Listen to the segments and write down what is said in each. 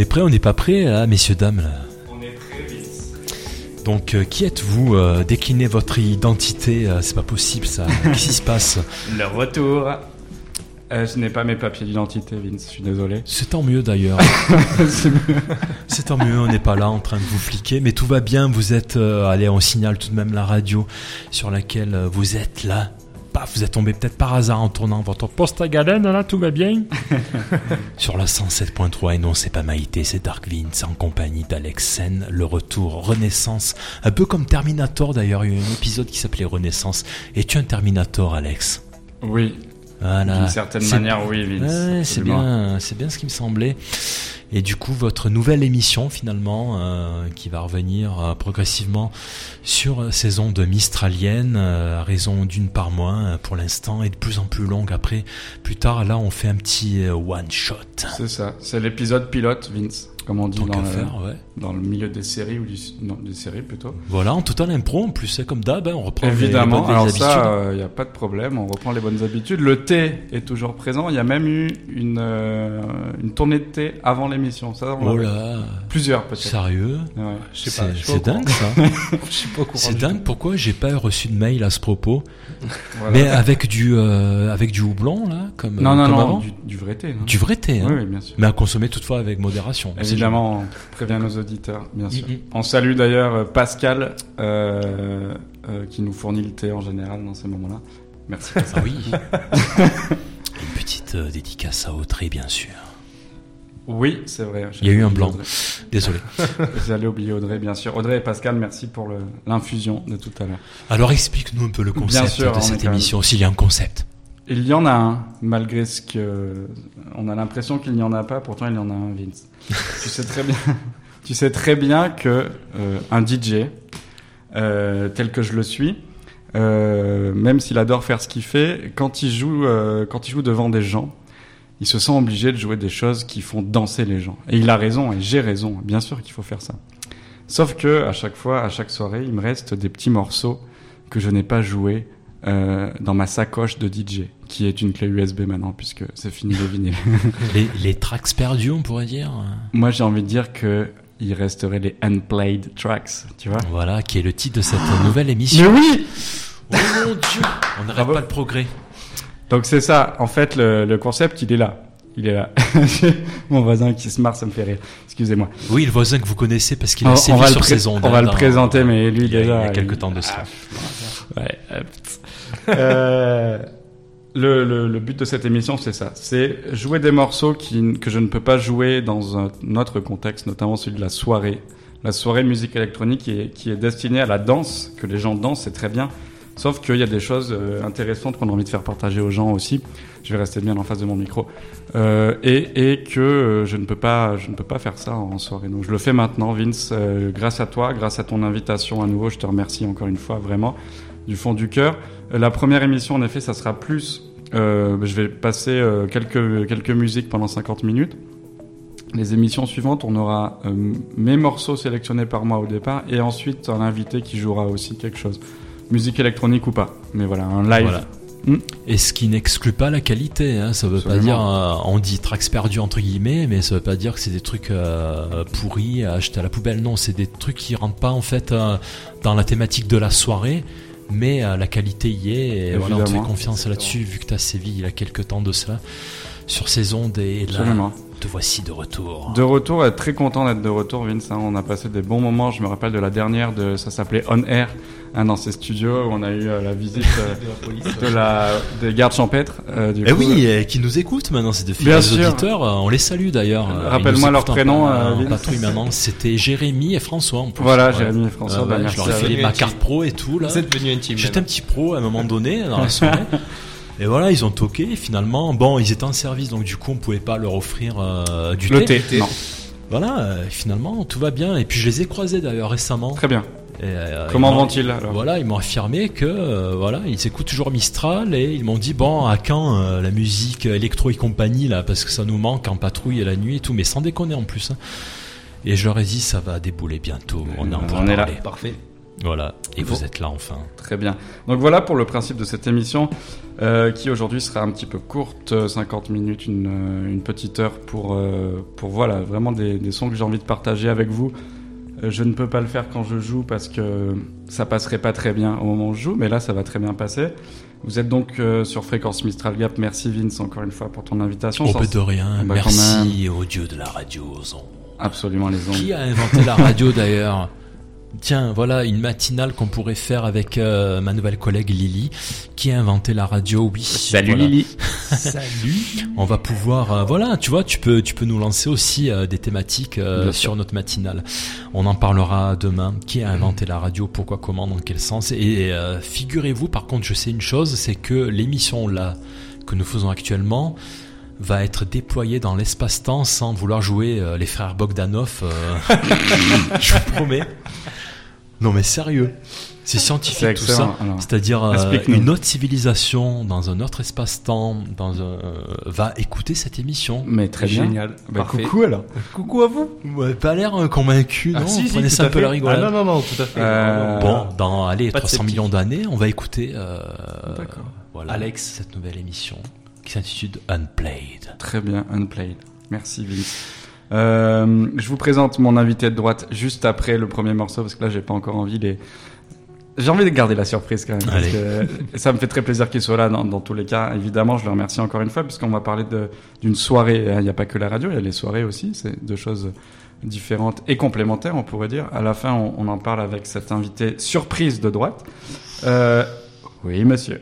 est prêt, on n'est pas prêt, là, messieurs, dames là. On est prêt, Vince. Donc, qui êtes-vous? Déclinez votre identité, c'est pas possible ça. Qu'est-ce qui se passe? Le retour. Je n'ai pas mes papiers d'identité, Vince, je suis désolé. C'est tant mieux d'ailleurs. C'est tant mieux, on n'est pas là en train de vous fliquer, mais tout va bien, vous êtes... allez, on signale tout de même la radio sur laquelle vous êtes là. Paf, vous êtes tombé peut-être par hasard en tournant votre poste à galène, là, tout va bien. Sur la 107.3, et non, c'est pas Maïté, c'est Dark Vince en compagnie d'Alex Sen, le retour, Renaissance, un peu comme Terminator d'ailleurs, il y a eu un épisode qui s'appelait Renaissance. Es-tu un Terminator, Alex? Oui. Voilà. D'une certaine manière, oui, Vince. Ouais, c'est bien ce qui me semblait. Et du coup, votre nouvelle émission, finalement, qui va revenir progressivement sur saison de Mistralienne, à raison d'une par mois pour l'instant, et de plus en plus longue après. Plus tard, là, on fait un petit one-shot. C'est ça, c'est l'épisode pilote, Vince, comme on dit dans le milieu des séries, ou des séries plutôt. Voilà, en total impro, en plus, c'est comme d'hab, on reprend évidemment, les bonnes habitudes. Alors habitudes. ça, il n'y a pas de problème, on reprend les bonnes habitudes. Le thé est toujours présent, il y a même eu une tournée de thé avant l'émission. Ça, oh là, plusieurs peut-être. Sérieux? Ouais. C'est dingue ça. Je suis pas au courant. C'est dingue, pourquoi j'ai pas reçu de mail à ce propos? Voilà. Mais avec du houblon là, comme non, avant. Du vrai thé. Non, du vrai thé, hein. Oui, bien sûr. Mais à consommer toutefois avec modération. Évidemment, on prévient nos auditeurs, bien sûr. On salue d'ailleurs Pascal, qui nous fournit le thé en général dans ces moments-là. Merci. Ah oui. Une petite dédicace à Audrey, bien sûr. Oui, c'est vrai. Il y a eu un blanc. Audrey. Désolé. J'allais oublier Audrey, bien sûr. Audrey et Pascal, merci pour l'infusion de tout à l'heure. Alors explique-nous un peu le concept de cette émission, s'il y a un concept. Il y en a un, malgré ce que... On a l'impression qu'il n'y en a pas, pourtant il y en a un, Vince. Tu sais très bien que un DJ, tel que je le suis, même s'il adore faire ce qu'il fait, quand il joue devant des gens, il se sent obligé de jouer des choses qui font danser les gens. Et il a raison, et j'ai raison, bien sûr qu'il faut faire ça. Sauf que à chaque fois, à chaque soirée, il me reste des petits morceaux que je n'ai pas joués dans ma sacoche de DJ, qui est une clé USB maintenant, puisque c'est fini les vinyles. les tracks perdus, on pourrait dire. Moi, j'ai envie de dire que il resterait les unplayed tracks, tu vois. Voilà, qui est le titre de cette nouvelle émission. Mais oui! Oh mon Dieu! On n'arrête pas le progrès. Donc c'est ça, en fait, le concept, il est là. Il est là. Mon voisin qui se marre, ça me fait rire. Excusez-moi. Oui, le voisin que vous connaissez parce qu'il a sévi sur ses ondes. On va le présenter, mais lui déjà... Il y a quelques temps de ça. Le but de cette émission, c'est ça. C'est jouer des morceaux que je ne peux pas jouer dans un autre contexte, notamment celui de la soirée. La soirée de musique électronique qui est destinée à la danse, que les gens dansent, c'est très bien. Sauf qu'il y a des choses intéressantes qu'on a envie de faire partager aux gens aussi. Je vais rester bien en face de mon micro. Et que je ne peux pas faire ça en soirée. Donc je le fais maintenant, Vince, grâce à toi, grâce à ton invitation à nouveau. Je te remercie encore une fois, vraiment, du fond du cœur. La première émission, en effet, ça sera plus... je vais passer quelques musiques pendant 50 minutes. Les émissions suivantes, on aura mes morceaux sélectionnés par moi au départ, et ensuite un invité qui jouera aussi quelque chose. Musique électronique ou pas, mais voilà, un live. Voilà. Et ce qui n'exclut pas la qualité, hein. Ça veut Absolument. pas dire, on dit tracks perdus entre guillemets, mais ça veut pas dire que c'est des trucs pourris à acheter à la poubelle. Non, c'est des trucs qui rentrent pas en fait dans la thématique de la soirée, mais la qualité y est. Et voilà, on te fait confiance là-dessus, vu que t'as sévi il y a quelques temps de cela sur ces ondes, et là, te voici de retour. De retour, très content d'être de retour, Vince. Hein. On a passé des bons moments. Je me rappelle de la dernière, ça s'appelait On Air, dans ces studios où on a eu la visite des gardes champêtres. Qui nous écoutent maintenant, c'est de fidèles auditeurs. On les salue d'ailleurs. Rappelle-moi leur prénom. Patrouille maintenant. C'était Jérémy et François. En plus. Voilà, Jérémy et François. Je leur ai fait ma carte pro et tout là. Vous êtes devenu intime. J'étais un petit pro à un moment donné dans la soirée. Et voilà, ils ont toqué. Finalement, bon, ils étaient en service, donc du coup, on pouvait pas leur offrir du thé. Non. Voilà, finalement, tout va bien. Et puis, je les ai croisés d'ailleurs récemment. Très bien. Et, comment vont-ils alors ? Voilà, ils m'ont affirmé que voilà, ils écoutent toujours Mistral, et ils m'ont dit bon, à quand la musique électro et compagnie là, parce que ça nous manque en patrouille et la nuit et tout, mais sans déconner en plus. Hein. Et je leur ai dit ça va débouler bientôt. On est là. Parfait. Voilà, et vous êtes là enfin. Très bien. Donc voilà pour le principe de cette émission qui aujourd'hui sera un petit peu courte, 50 minutes, une petite heure pour voilà, vraiment des sons que j'ai envie de partager avec vous. Je ne peux pas le faire quand je joue parce que ça passerait pas très bien au moment où je joue, mais là ça va très bien passer. Vous êtes donc sur Fréquence Mistral Gap. Merci Vince encore une fois pour ton invitation. Oh, de rien. Merci au dieu de la radio, aux ondes. Absolument, les ondes. Qui a inventé la radio d'ailleurs? Tiens, voilà une matinale qu'on pourrait faire avec ma nouvelle collègue Lily, qui a inventé la radio. Oui. Salut voilà. Lily. Salut. On va pouvoir, voilà, tu vois, tu peux nous lancer aussi des thématiques sur notre matinale. On en parlera demain. Qui a inventé la radio? Pourquoi? Comment? Dans quel sens? Et figurez-vous, par contre, je sais une chose, c'est que l'émission là que nous faisons actuellement va être déployée dans l'espace-temps sans vouloir jouer les frères Bogdanov. Je vous promets. Non mais sérieux, c'est scientifique tout ça. Alors, c'est-à-dire une autre civilisation dans un autre espace-temps va écouter cette émission. Mais très bien. Génial. Bah, coucou alors. Coucou à vous. Ouais, pas l'air convaincu, non? Si, Prenez ça un peu la rigolade. Ah non, tout à fait. Bon, dans 300 millions d'années, on va écouter voilà, Alex, cette nouvelle émission qui s'intitule Unplayed. Très bien, Unplayed. Merci Vince. Je vous présente mon invité de droite juste après le premier morceau parce que là j'ai pas encore envie j'ai envie de garder la surprise quand même parce que ça me fait très plaisir qu'il soit là dans tous les cas. Évidemment, je le remercie encore une fois puisqu'on va parler d'une soirée. Il n'y a pas que la radio, il y a les soirées aussi. C'est deux choses différentes et complémentaires, on pourrait dire. À la fin, on en parle avec cet invité surprise de droite. Oui, monsieur.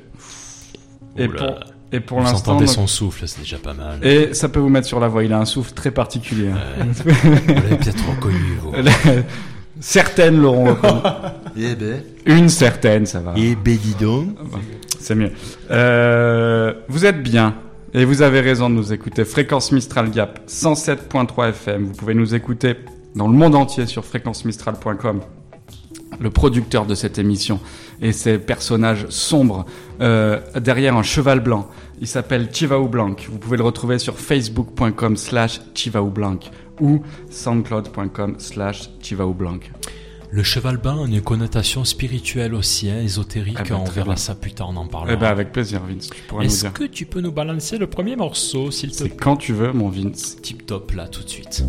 Et pour vous l'instant, entendez son souffle, c'est déjà pas mal. Et ça peut vous mettre sur la voie. Il a un souffle très particulier. Vous l'avez peut-être reconnu, vous. Certaines l'auront reconnu. Eh ben. Une certaine, ça va. Eh ben, dis donc. C'est mieux. Vous êtes bien. Et vous avez raison de nous écouter. Fréquence Mistral Gap, 107.3 FM. Vous pouvez nous écouter dans le monde entier sur fréquencemistral.com. Le producteur de cette émission et ses personnages sombres derrière un cheval blanc. Il s'appelle Chivaou Blanc. Vous pouvez le retrouver sur facebook.com/Chivaou Blanc ou soundcloud.com/Chivaou Blanc. Le cheval blanc a une connotation spirituelle aussi, ésotérique. On verra ça plus tard, on en parlera. Avec plaisir, Vince. Tu pourras nous dire. Est-ce que tu peux nous balancer le premier morceau, s'il te plaît? C'est quand tu veux, mon Vince. Tip top, là, tout de suite.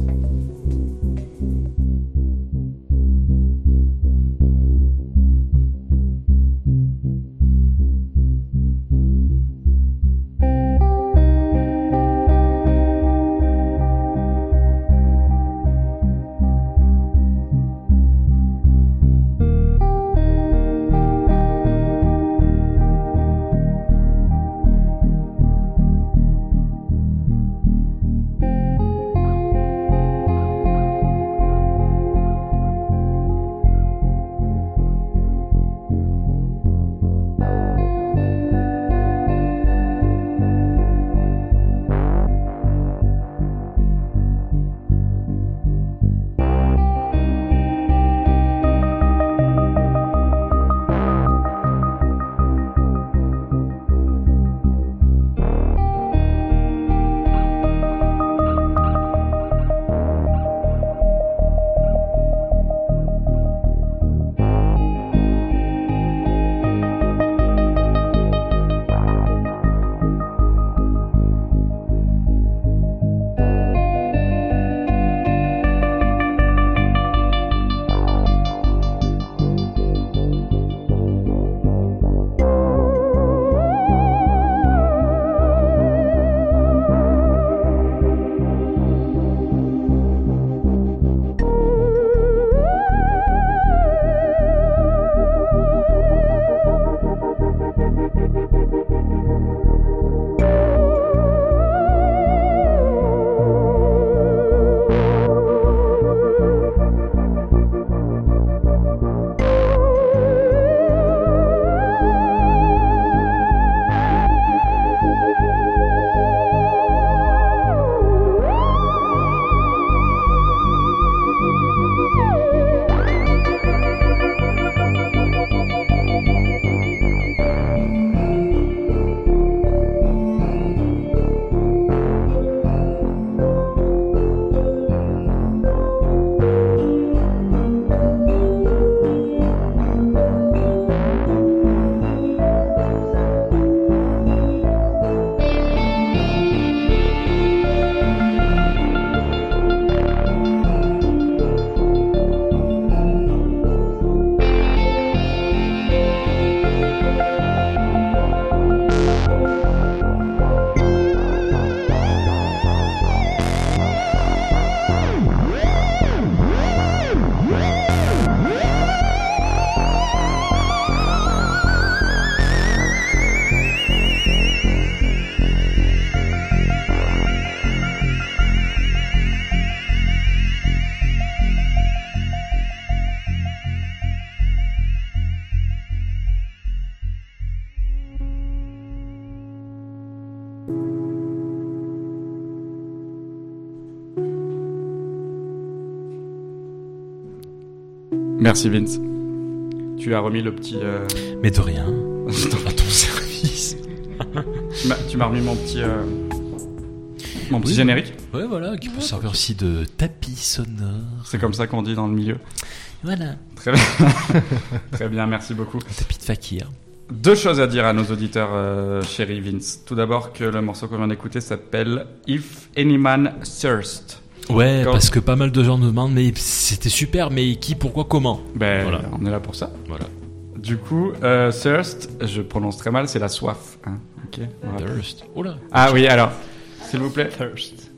Merci Vince. Tu as remis le petit... Mais de rien, à ton service. Tu m'as remis mon petit générique. Ouais, voilà, qui peut servir aussi de tapis sonore. C'est comme ça qu'on dit dans le milieu. Voilà. Très bien. Très bien, merci beaucoup. Un tapis de fakir. 2 choses à dire à nos auditeurs, chéri Vince. Tout d'abord que le morceau qu'on vient d'écouter s'appelle If Any Man Thirst. Ouais, parce que pas mal de gens nous demandent, mais c'était super, mais qui, pourquoi, comment? Ben, voilà. On est là pour ça. Voilà. Du coup, thirst, je prononce très mal, c'est la soif. Hein. Ok. Voilà. Thirst. Oula. Ah oui, alors, s'il vous plaît. Thirst.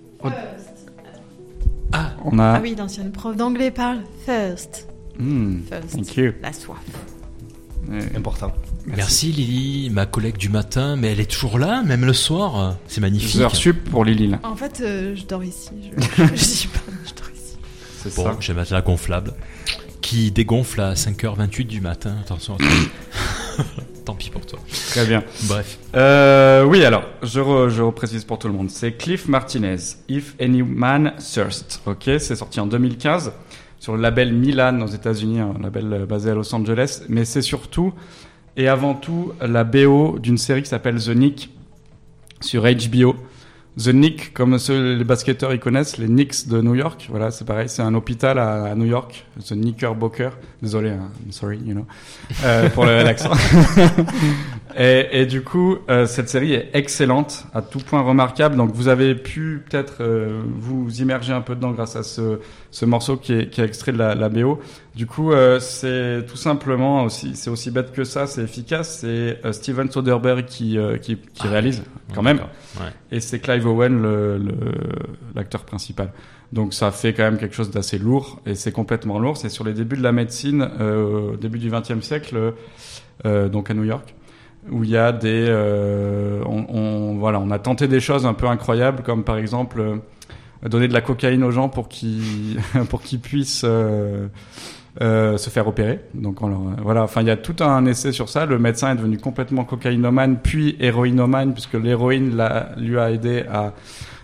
Ah. On a. Ah oui, l'ancienne prof d'anglais parle thirst. Thirst. Thank you. La soif. Important. Merci Lily, ma collègue du matin, mais elle est toujours là, même le soir. C'est magnifique. Heures sup pour Lily là. En fait, je dors ici. Je dis pas, je dors ici. C'est Bon, ça. j'ai un matelas gonflable qui dégonfle à 5h28 du matin. Attention. Tant pis pour toi. Très bien. Bref. Oui, alors, je reprécise pour tout le monde. C'est Cliff Martinez, If Any Man Thirst. Ok, c'est sorti en 2015 sur le label Milan aux États-Unis, un label basé à Los Angeles. Mais c'est surtout et avant tout la BO d'une série qui s'appelle The Knick sur HBO. The Knick, comme les basketteurs ils connaissent, les Knicks de New York. Voilà, c'est pareil, c'est un hôpital à New York, The Knickerbocker. Désolé, I'm sorry, you know, pour l'accent. et du coup, cette série est excellente, à tout point remarquable. Donc, vous avez pu peut-être vous immerger un peu dedans grâce à ce morceau qui est extrait de la BO. Du coup, c'est tout simplement c'est aussi bête que ça, c'est efficace. C'est Steven Soderbergh qui réalise quand même. Ouais. Et c'est Clive Owen l'acteur principal. Donc ça fait quand même quelque chose d'assez lourd et c'est complètement lourd. C'est sur les débuts de la médecine au début du XXe siècle, donc à New York, où il y a on a tenté des choses un peu incroyables, comme par exemple donner de la cocaïne aux gens pour qu'ils puissent se faire opérer. Donc voilà, enfin il y a tout un essai sur ça. Le médecin est devenu complètement cocaïnomane puis héroïnomane puisque l'héroïne lui a aidé à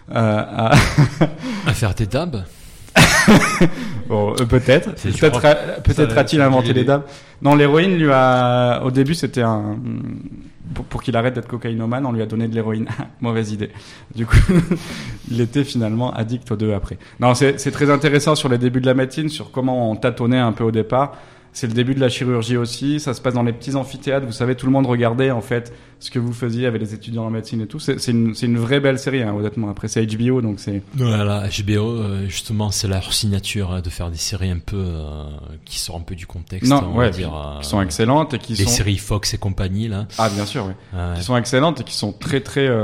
faire des dabs. Bon, peut-être a-t-il inventé les dabs. Non, l'héroïne au début c'était pour qu'il arrête d'être cocaïnomane, on lui a donné de l'héroïne. Mauvaise idée. Du coup, il était finalement addict aux 2 après. Non, c'est très intéressant sur les débuts de la médecine, sur comment on tâtonnait un peu au départ. C'est le début de la chirurgie aussi. Ça se passe dans les petits amphithéâtres. Vous savez, tout le monde regardait en fait ce que vous faisiez avec les étudiants en médecine et tout. C'est une vraie belle série, hein, honnêtement. Après, c'est HBO, donc c'est. Voilà, HBO, justement, c'est leur signature de faire des séries un peu qui sortent un peu du contexte. Non, on va dire, qui sont excellentes et qui les séries Fox et compagnie là. Ah, bien sûr, oui. Ouais. Qui sont excellentes et qui sont très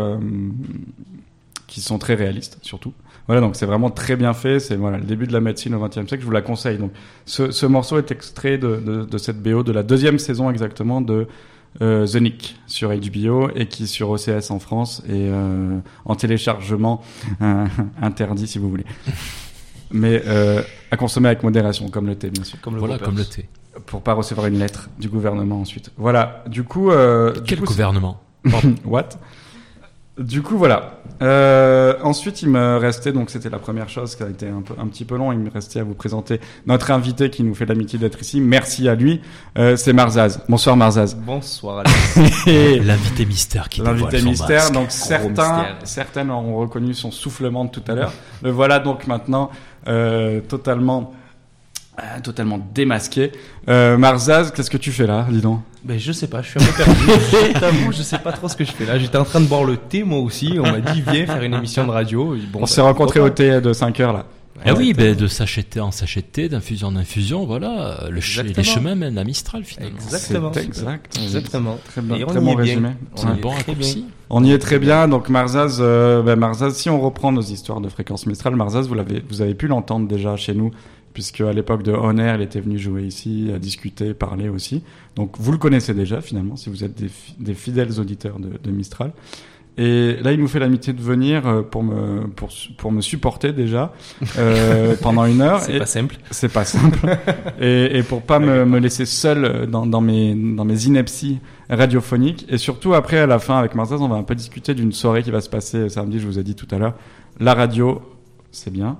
réalistes, surtout. Voilà, donc c'est vraiment très bien fait. C'est le début de la médecine au XXe siècle. Je vous la conseille. Donc, ce morceau est extrait de cette BO de la 2e saison exactement de The Knick sur HBO et qui est sur OCS en France et en téléchargement interdit si vous voulez. Mais à consommer avec modération, comme le thé, bien sûr. Comme le thé. Pour pas recevoir une lettre du gouvernement ensuite. Voilà. Du coup. Quel gouvernement? What? Du coup, voilà. Ensuite, il me restait, donc c'était la première chose qui a été un petit peu long, il me restait à vous présenter notre invité qui nous fait l'amitié d'être ici. Merci à lui. C'est Marzaz. Bonsoir Marzaz. Bonsoir Alex. L'invité mystère qui dévoile L'invité son mystère, masque. donc certaines ont reconnu son soufflement de tout à l'heure. Le voilà donc maintenant totalement démasqué. Marzaz, qu'est-ce que tu fais là, dis donc? Ben je sais pas, je suis un peu perdu. Je t'avoue, je sais pas trop ce que je fais là. J'étais en train de boire le thé moi aussi. On m'a dit viens faire une émission de radio. Bon, on s'est rencontrés au thé de 5 heures là. Ah oui, de sachet en sachet de thé, d'infusion en infusion, voilà. Les chemins mènent à Mistral finalement. Exactement. Exactement. Très bien, et très bon résumé. C'est un bon raccourci. On y est très bien. Donc Marzaz, si on reprend nos histoires de Fréquence Mistral, Marzaz, vous avez pu l'entendre déjà chez nous, puisque à l'époque de On Air, il était venu jouer ici, à discuter, parler aussi. Donc vous le connaissez déjà finalement, si vous êtes des fidèles auditeurs de Mistral. Et là, il nous fait l'amitié de venir pour me supporter déjà pendant 1 heure. C'est pas simple. C'est pas simple. Et pour pas me laisser seul dans mes inepties radiophoniques. Et surtout après, à la fin, avec Marzaz, on va un peu discuter d'une soirée qui va se passer samedi. Je vous ai dit tout à l'heure, la radio, c'est bien.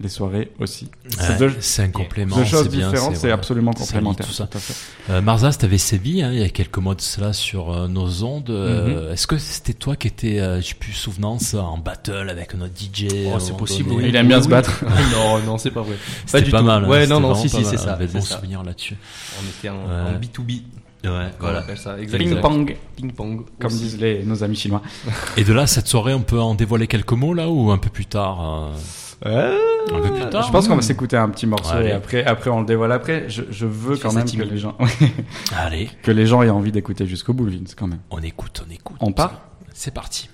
les soirées aussi. C'est un complément. Deux choses c'est bien, différentes, c'est voilà. absolument Ça complémentaire. lie tout ça. Tout à fait. Marzas, t'avais sévi il y a quelques mois de cela sur nos ondes. Est-ce que c'était toi qui étais, j'ai plus souvenance, en battle avec notre DJ? C'est possible, donné. oui. Il aime bien se battre. Non, c'est pas vrai. C'était du pas tout. mal. Ouais, c'était non, vraiment si, pas si, mal. c'est ça. On avait de bons c'est ça. souvenirs là-dessus. On était en Ouais. B2B. Ouais, On voilà. appelle ça, exactement. Ping-pong, Ping-pong. comme aussi. disent nos amis chinois. Et de là, cette soirée, on peut en dévoiler quelques mots là ou un peu plus tard? Un peu plus tard. Je pense qu'on va s'écouter un petit morceau Allez. et après on le dévoile après. Je veux Tu quand fais même ça que timide. les gens, Allez, que les gens aient envie d'écouter jusqu'au bout, Vince, quand même. on écoute. On part? C'est parti.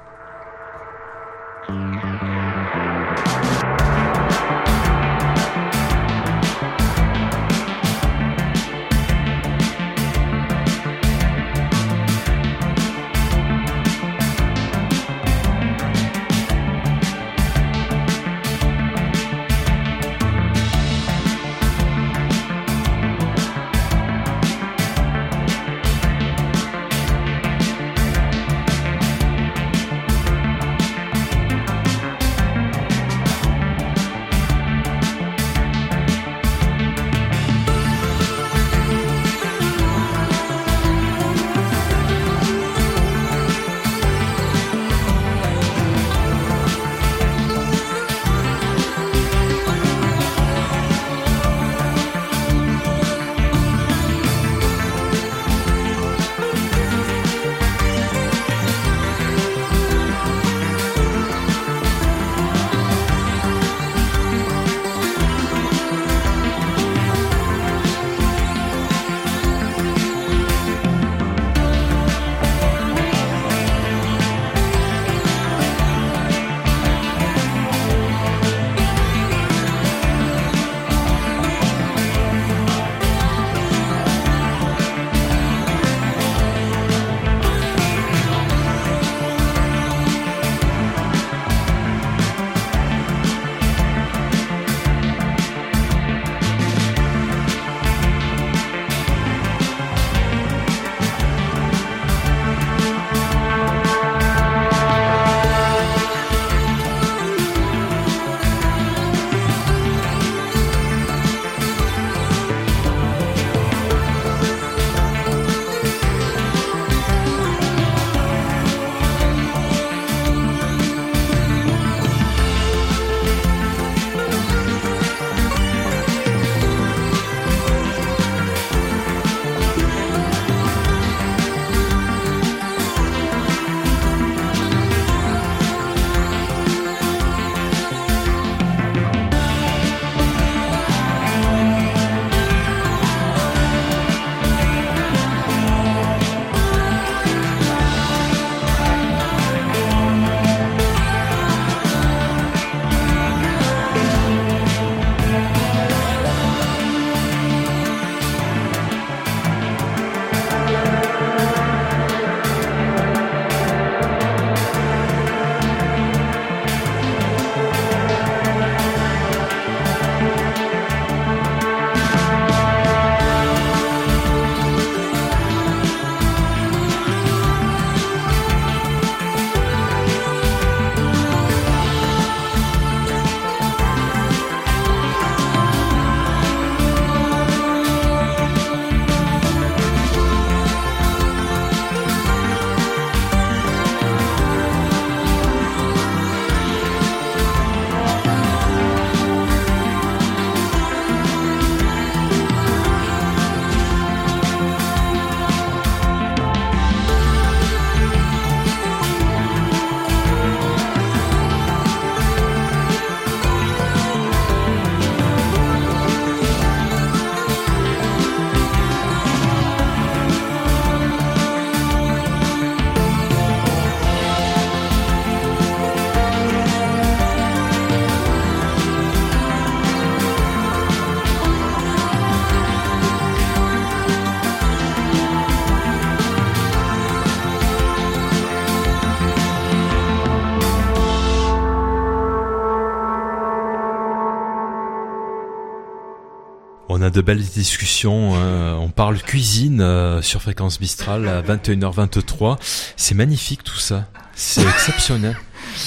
On a de belles discussions, on parle cuisine sur Fréquence Mistral à 21h23. C'est magnifique tout ça, c'est exceptionnel.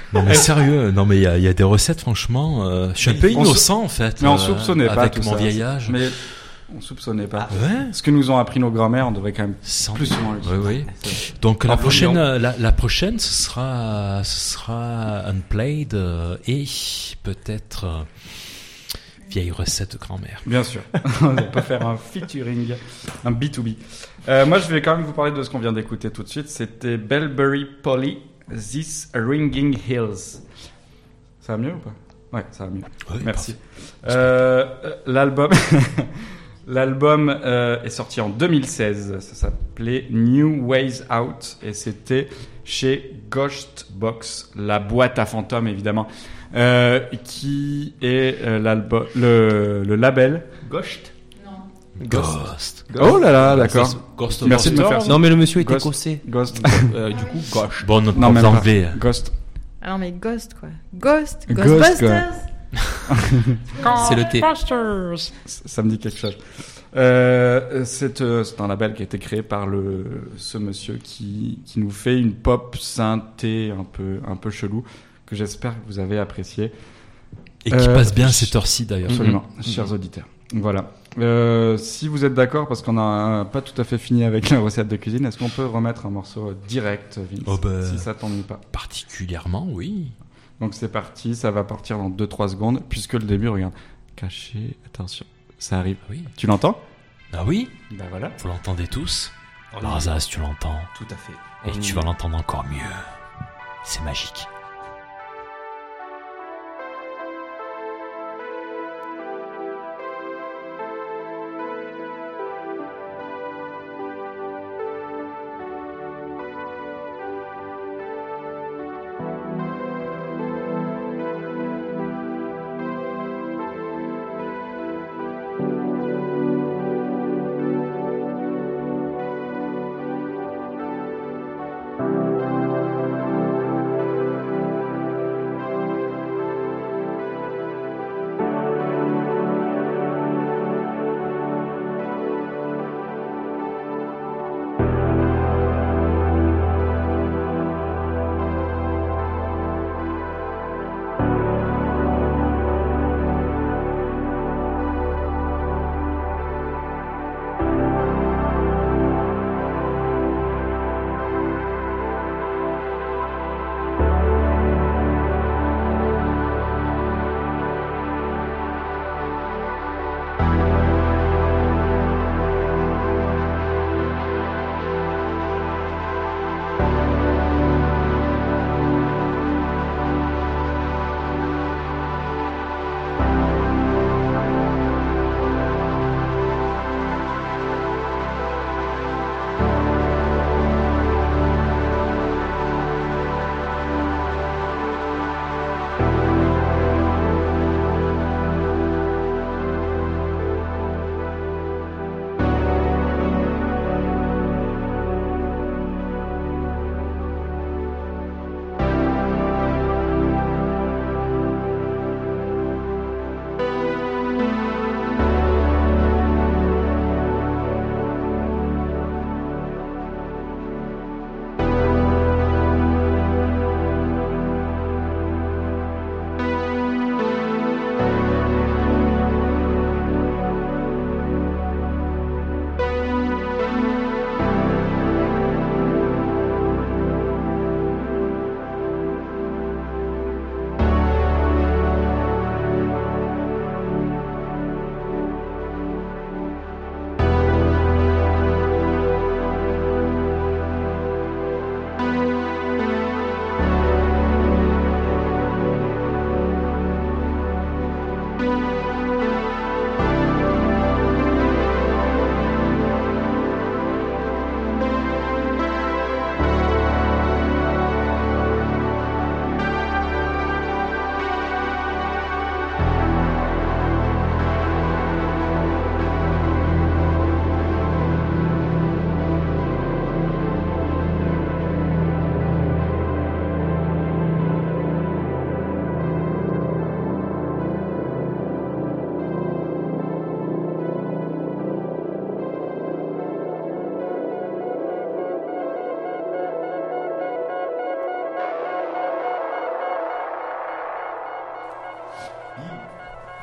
Non mais sérieux, non mais il y a des recettes franchement. Je suis un peu innocent en fait. Mais on soupçonnait pas avec tout mon ça. vieil âge. Mais on soupçonnait pas. Ah ouais. Ce que nous ont appris nos grands-mères, on devrait quand même Sans- plus souvent le dire. Oui, oui. Donc la En prochaine, fouillant. la prochaine, ce sera Unplayed et peut-être vieille recette de grand-mère. Bien sûr. On peut faire un featuring, un B2B. Moi, je vais quand même vous parler de ce qu'on vient d'écouter tout de suite. C'était Bellberry Polly, This Ringing Hills. Ça va mieux ou pas? Ouais, ça va mieux. Oui, Merci. L'album, l'album est sorti en 2016. Ça s'appelait New Ways Out et c'était chez Ghost Box, la boîte à fantômes évidemment, qui est le label. Ghost. Ghost. Oh là là, d'accord. Ghost Merci de me faire ça. Non, mais le monsieur était Ghost. écossé. Ghost. Du coup, gauche. Bon, notre Non, prof même pas. d'anglais. Ghost. Ah non, mais Ghost, quoi. Ghost, Ghost, Ghostbusters. C'est le thé. Ça me dit quelque chose. C'est un label qui a été créé par ce monsieur qui nous fait une pop synthé un peu chelou que j'espère que vous avez apprécié. Et qui passe bien à cette heure-ci d'ailleurs. Absolument, chers auditeurs. Voilà. Si vous êtes d'accord, parce qu'on n'a pas tout à fait fini avec la recette de cuisine, est-ce qu'on peut remettre un morceau direct, Vince, Oh bah, si ça t'ennuie pas? particulièrement, oui. Donc c'est parti, ça va partir dans 2-3 secondes, puisque le début, regarde, caché, attention, ça arrive. Oui. Tu l'entends? Ah oui, Ben voilà. vous l'entendez tous. On Larzas, tu l'entends. Tout à fait. Et tu vas l'entendre encore mieux. C'est magique.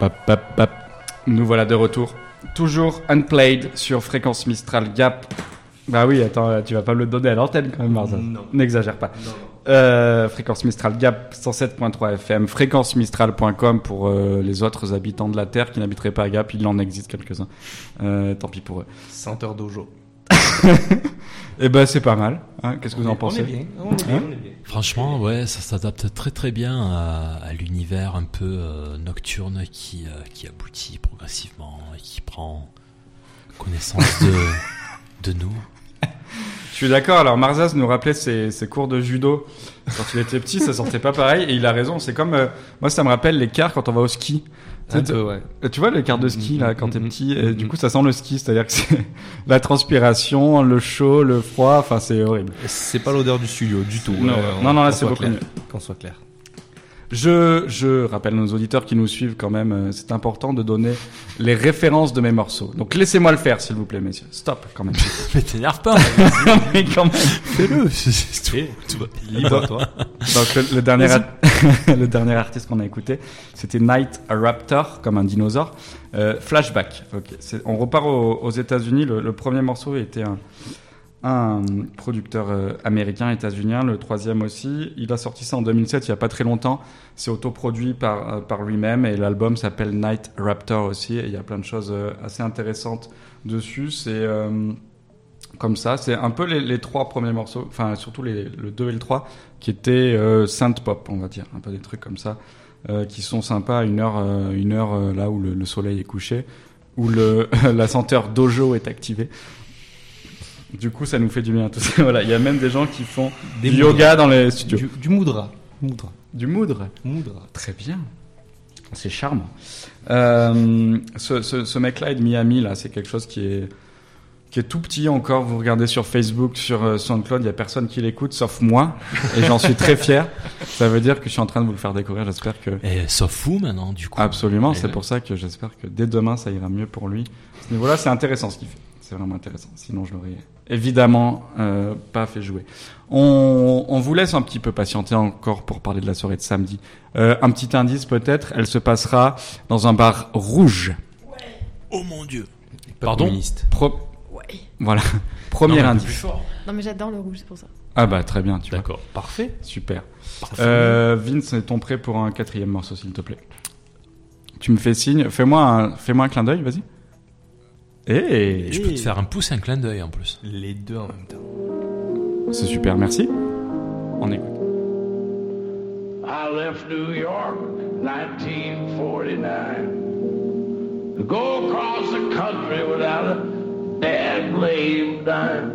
Nous voilà de retour. Toujours Unplayed sur Fréquence Mistral Gap. Bah oui, attends, tu vas pas me le donner à l'antenne quand même, Marza. Non. N'exagère pas. Fréquence Mistral Gap 107.3 FM, fréquencemistral.com pour les autres habitants de la Terre qui n'habiteraient pas à Gap. Il en existe quelques-uns. Tant pis pour eux. Senteur dojo. Eh ben c'est pas mal. Hein, qu'est-ce que vous en pensez? On est bien. Franchement, ouais, ça s'adapte très très bien à l'univers un peu nocturne qui aboutit progressivement et qui prend connaissance de nous. Je suis d'accord. Alors Marzas nous rappelait ses cours de judo quand il était petit, ça sortait pas pareil. Et il a raison. C'est comme moi, ça me rappelle l'écart quand on va au ski. Ouais. Tu vois l'écart de ski là quand t'es petit. Et du coup, ça sent le ski, c'est-à-dire que c'est la transpiration, le chaud, le froid. Enfin, c'est horrible. C'est pas l'odeur du studio du tout. Non, là c'est beaucoup mieux. Qu'on soit clair. Je rappelle à nos auditeurs qui nous suivent quand même, c'est important de donner les références de mes morceaux. Donc laissez-moi le faire, s'il vous plaît, messieurs. Stop, quand même. Mais t'énerve pas. Mais quand même. Fais-le. C'est tout va bien. Libre toi. Donc le dernier le dernier artiste qu'on a écouté, c'était Night Raptor, comme un dinosaure. Flashback. Okay. On repart aux États-Unis. Le premier morceau était un producteur américain, états-unien, le troisième aussi. Il a sorti ça en 2007, il n'y a pas très longtemps. C'est autoproduit par lui-même et l'album s'appelle Night Raptor aussi. Et il y a plein de choses assez intéressantes dessus. C'est comme ça. C'est un peu les trois premiers morceaux, enfin surtout le 2 et le 3, qui étaient synth pop, on va dire. Un peu des trucs comme ça, qui sont sympas à une heure là où le soleil est couché, où la senteur dojo est activée. Du coup, ça nous fait du bien. Tout ça. Voilà, il y a même des gens qui font du yoga dans les studios. Du moudra. Du moudra. Très bien. C'est charmant. Ce mec-là est de Miami, là, c'est quelque chose qui est tout petit encore. Vous regardez sur Facebook, sur SoundCloud, il y a personne qui l'écoute, sauf moi, et j'en suis très fier. Ça veut dire que je suis en train de vous le faire découvrir. J'espère que. Et sauf vous maintenant, du coup. Absolument. C'est pour ça que j'espère que dès demain, ça ira mieux pour lui. À ce niveau-là, c'est intéressant ce qu'il fait. C'est vraiment intéressant. Sinon, je l'aurais évidemment pas fait jouer. On vous laisse un petit peu patienter encore pour parler de la soirée de samedi. Un petit indice peut-être, elle se passera dans un bar rouge. Ouais. Oh mon Dieu. Pardon. Ouais. Voilà. Premier Non, indice. plus fort. Non, mais j'adore le rouge, c'est pour ça. Ah bah très bien, tu vois. D'accord. Parfait. Super. Parfait. Vince, est-on prêt pour un quatrième morceau, s'il te plaît? Tu me fais signe. Fais-moi un clin d'œil, vas-y. Et Je peux te faire un pouce et un clin d'œil en plus. Les deux en même temps. c'est super, merci. On écoute. I left New York 1949 to go across the country without a damn blame dime.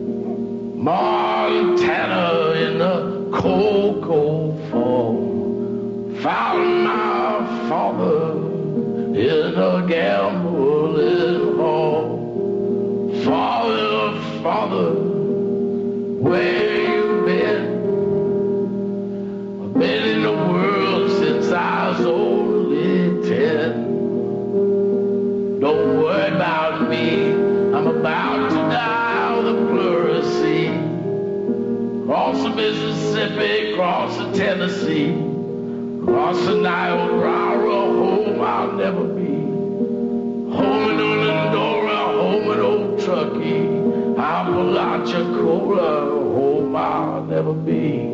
Montana in the cold, cold fall. Found my father in a gambling hall. Father, Father, where you been? I've been in the world since I was only 10. Don't worry about me, I'm about to die on the pleurisy. Cross the Mississippi, cross the Tennessee, cross the Niobrara, home I'll never be. Home in Unadora, home in Old Truckee, Apalachicola, home I'll never be.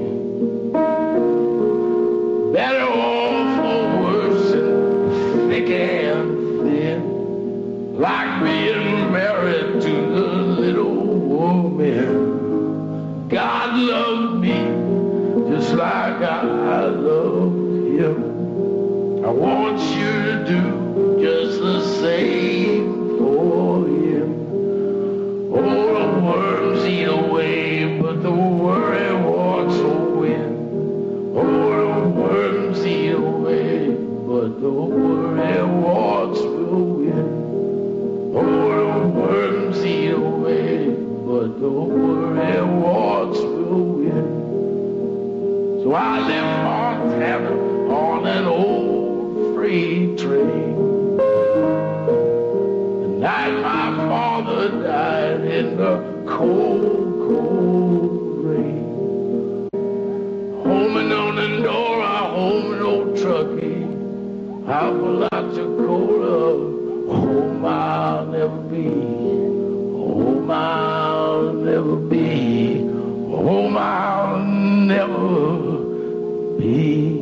Better off or worse and thick and thin, like being married to the little woman. God loved me just like I loved him. I want you to do just the same for him. Oh, the worms eat away, but the worry wants to win. Oh, the worms eat away, but the worry wants to win. Oh, the worms eat away, but the worry wants to win. So I left Montana on an old freight train. The night my father died in the cold, cold rain. Home in Onondora, home in Old Truckee, Apalachicola, home I'll never be, home I'll never be, home I'll never be.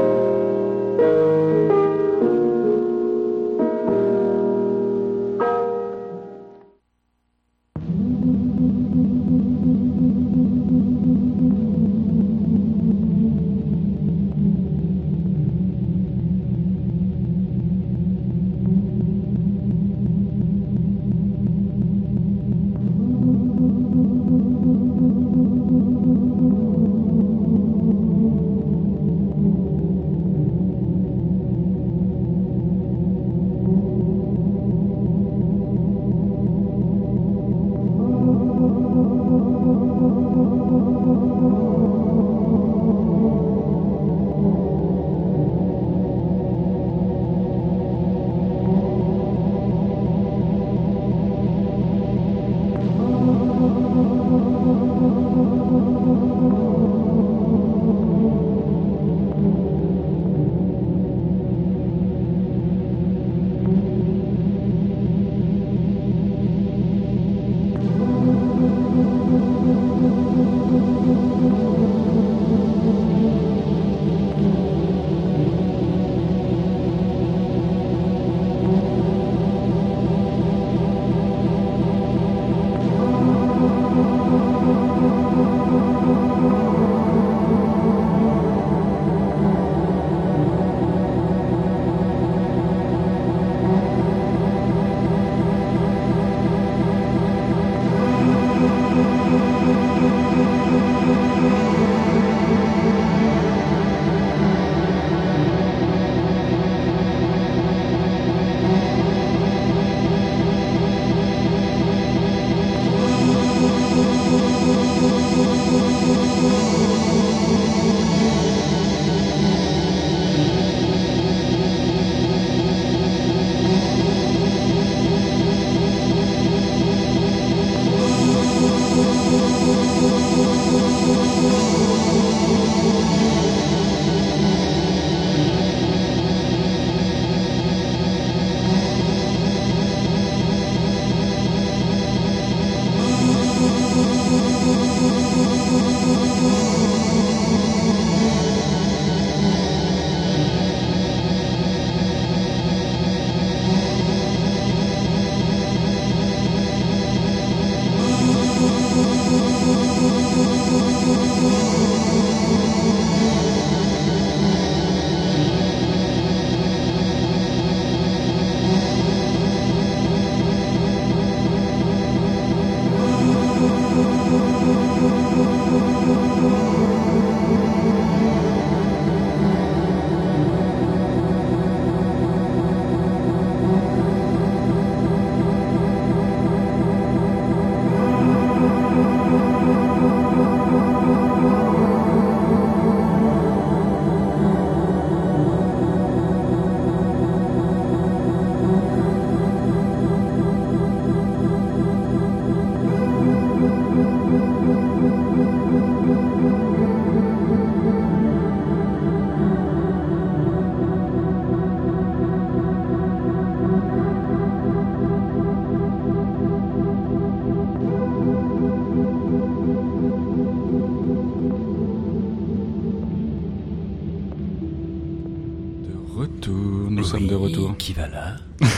Nous sommes de retour. Qui va là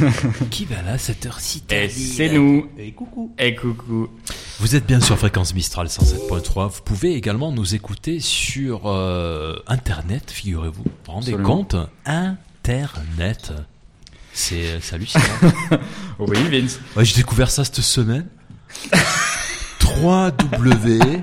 Qui va là cette heure-ci? Et c'est nous. Et coucou. Et coucou. Vous êtes bien sur Fréquence Mistral 107.3. Vous pouvez également nous écouter sur Internet, figurez-vous. Vous vous rendez compte? Internet. C'est hallucinant. Oui, Vince. Ouais, j'ai découvert ça cette semaine. 3W.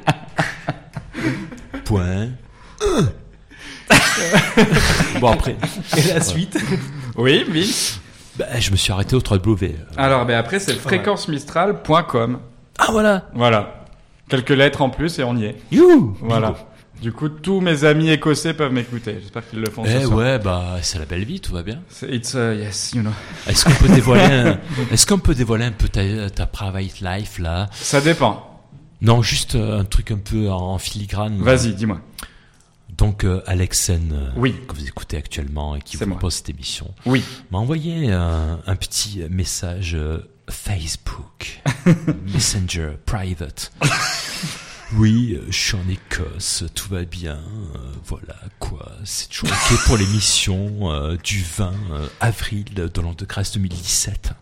Bon, après. Et la suite? Oui, Vince. Je me suis arrêté au 3W. Alors, après, c'est fréquencemistral.com. Ah, voilà. Voilà. Quelques lettres en plus et on y est. You. Voilà. Du coup, tous mes amis écossais peuvent m'écouter. J'espère qu'ils le font ce soir. Ouais, c'est la belle vie, tout va bien. It's yes, you know. Est-ce qu'on peut dévoiler un peu ta private life, là? Ça dépend. Non, juste un truc un peu en filigrane. Vas-y, dis-moi. Donc Alexen, Oui. que vous écoutez actuellement et qui C'est vous moi. propose cette émission, Oui. m'a envoyé un petit message Facebook, Messenger, private. Oui, je suis en Écosse, tout va bien, voilà quoi. C'est toujours ok pour l'émission du 20 avril de l'an de grâce 2017.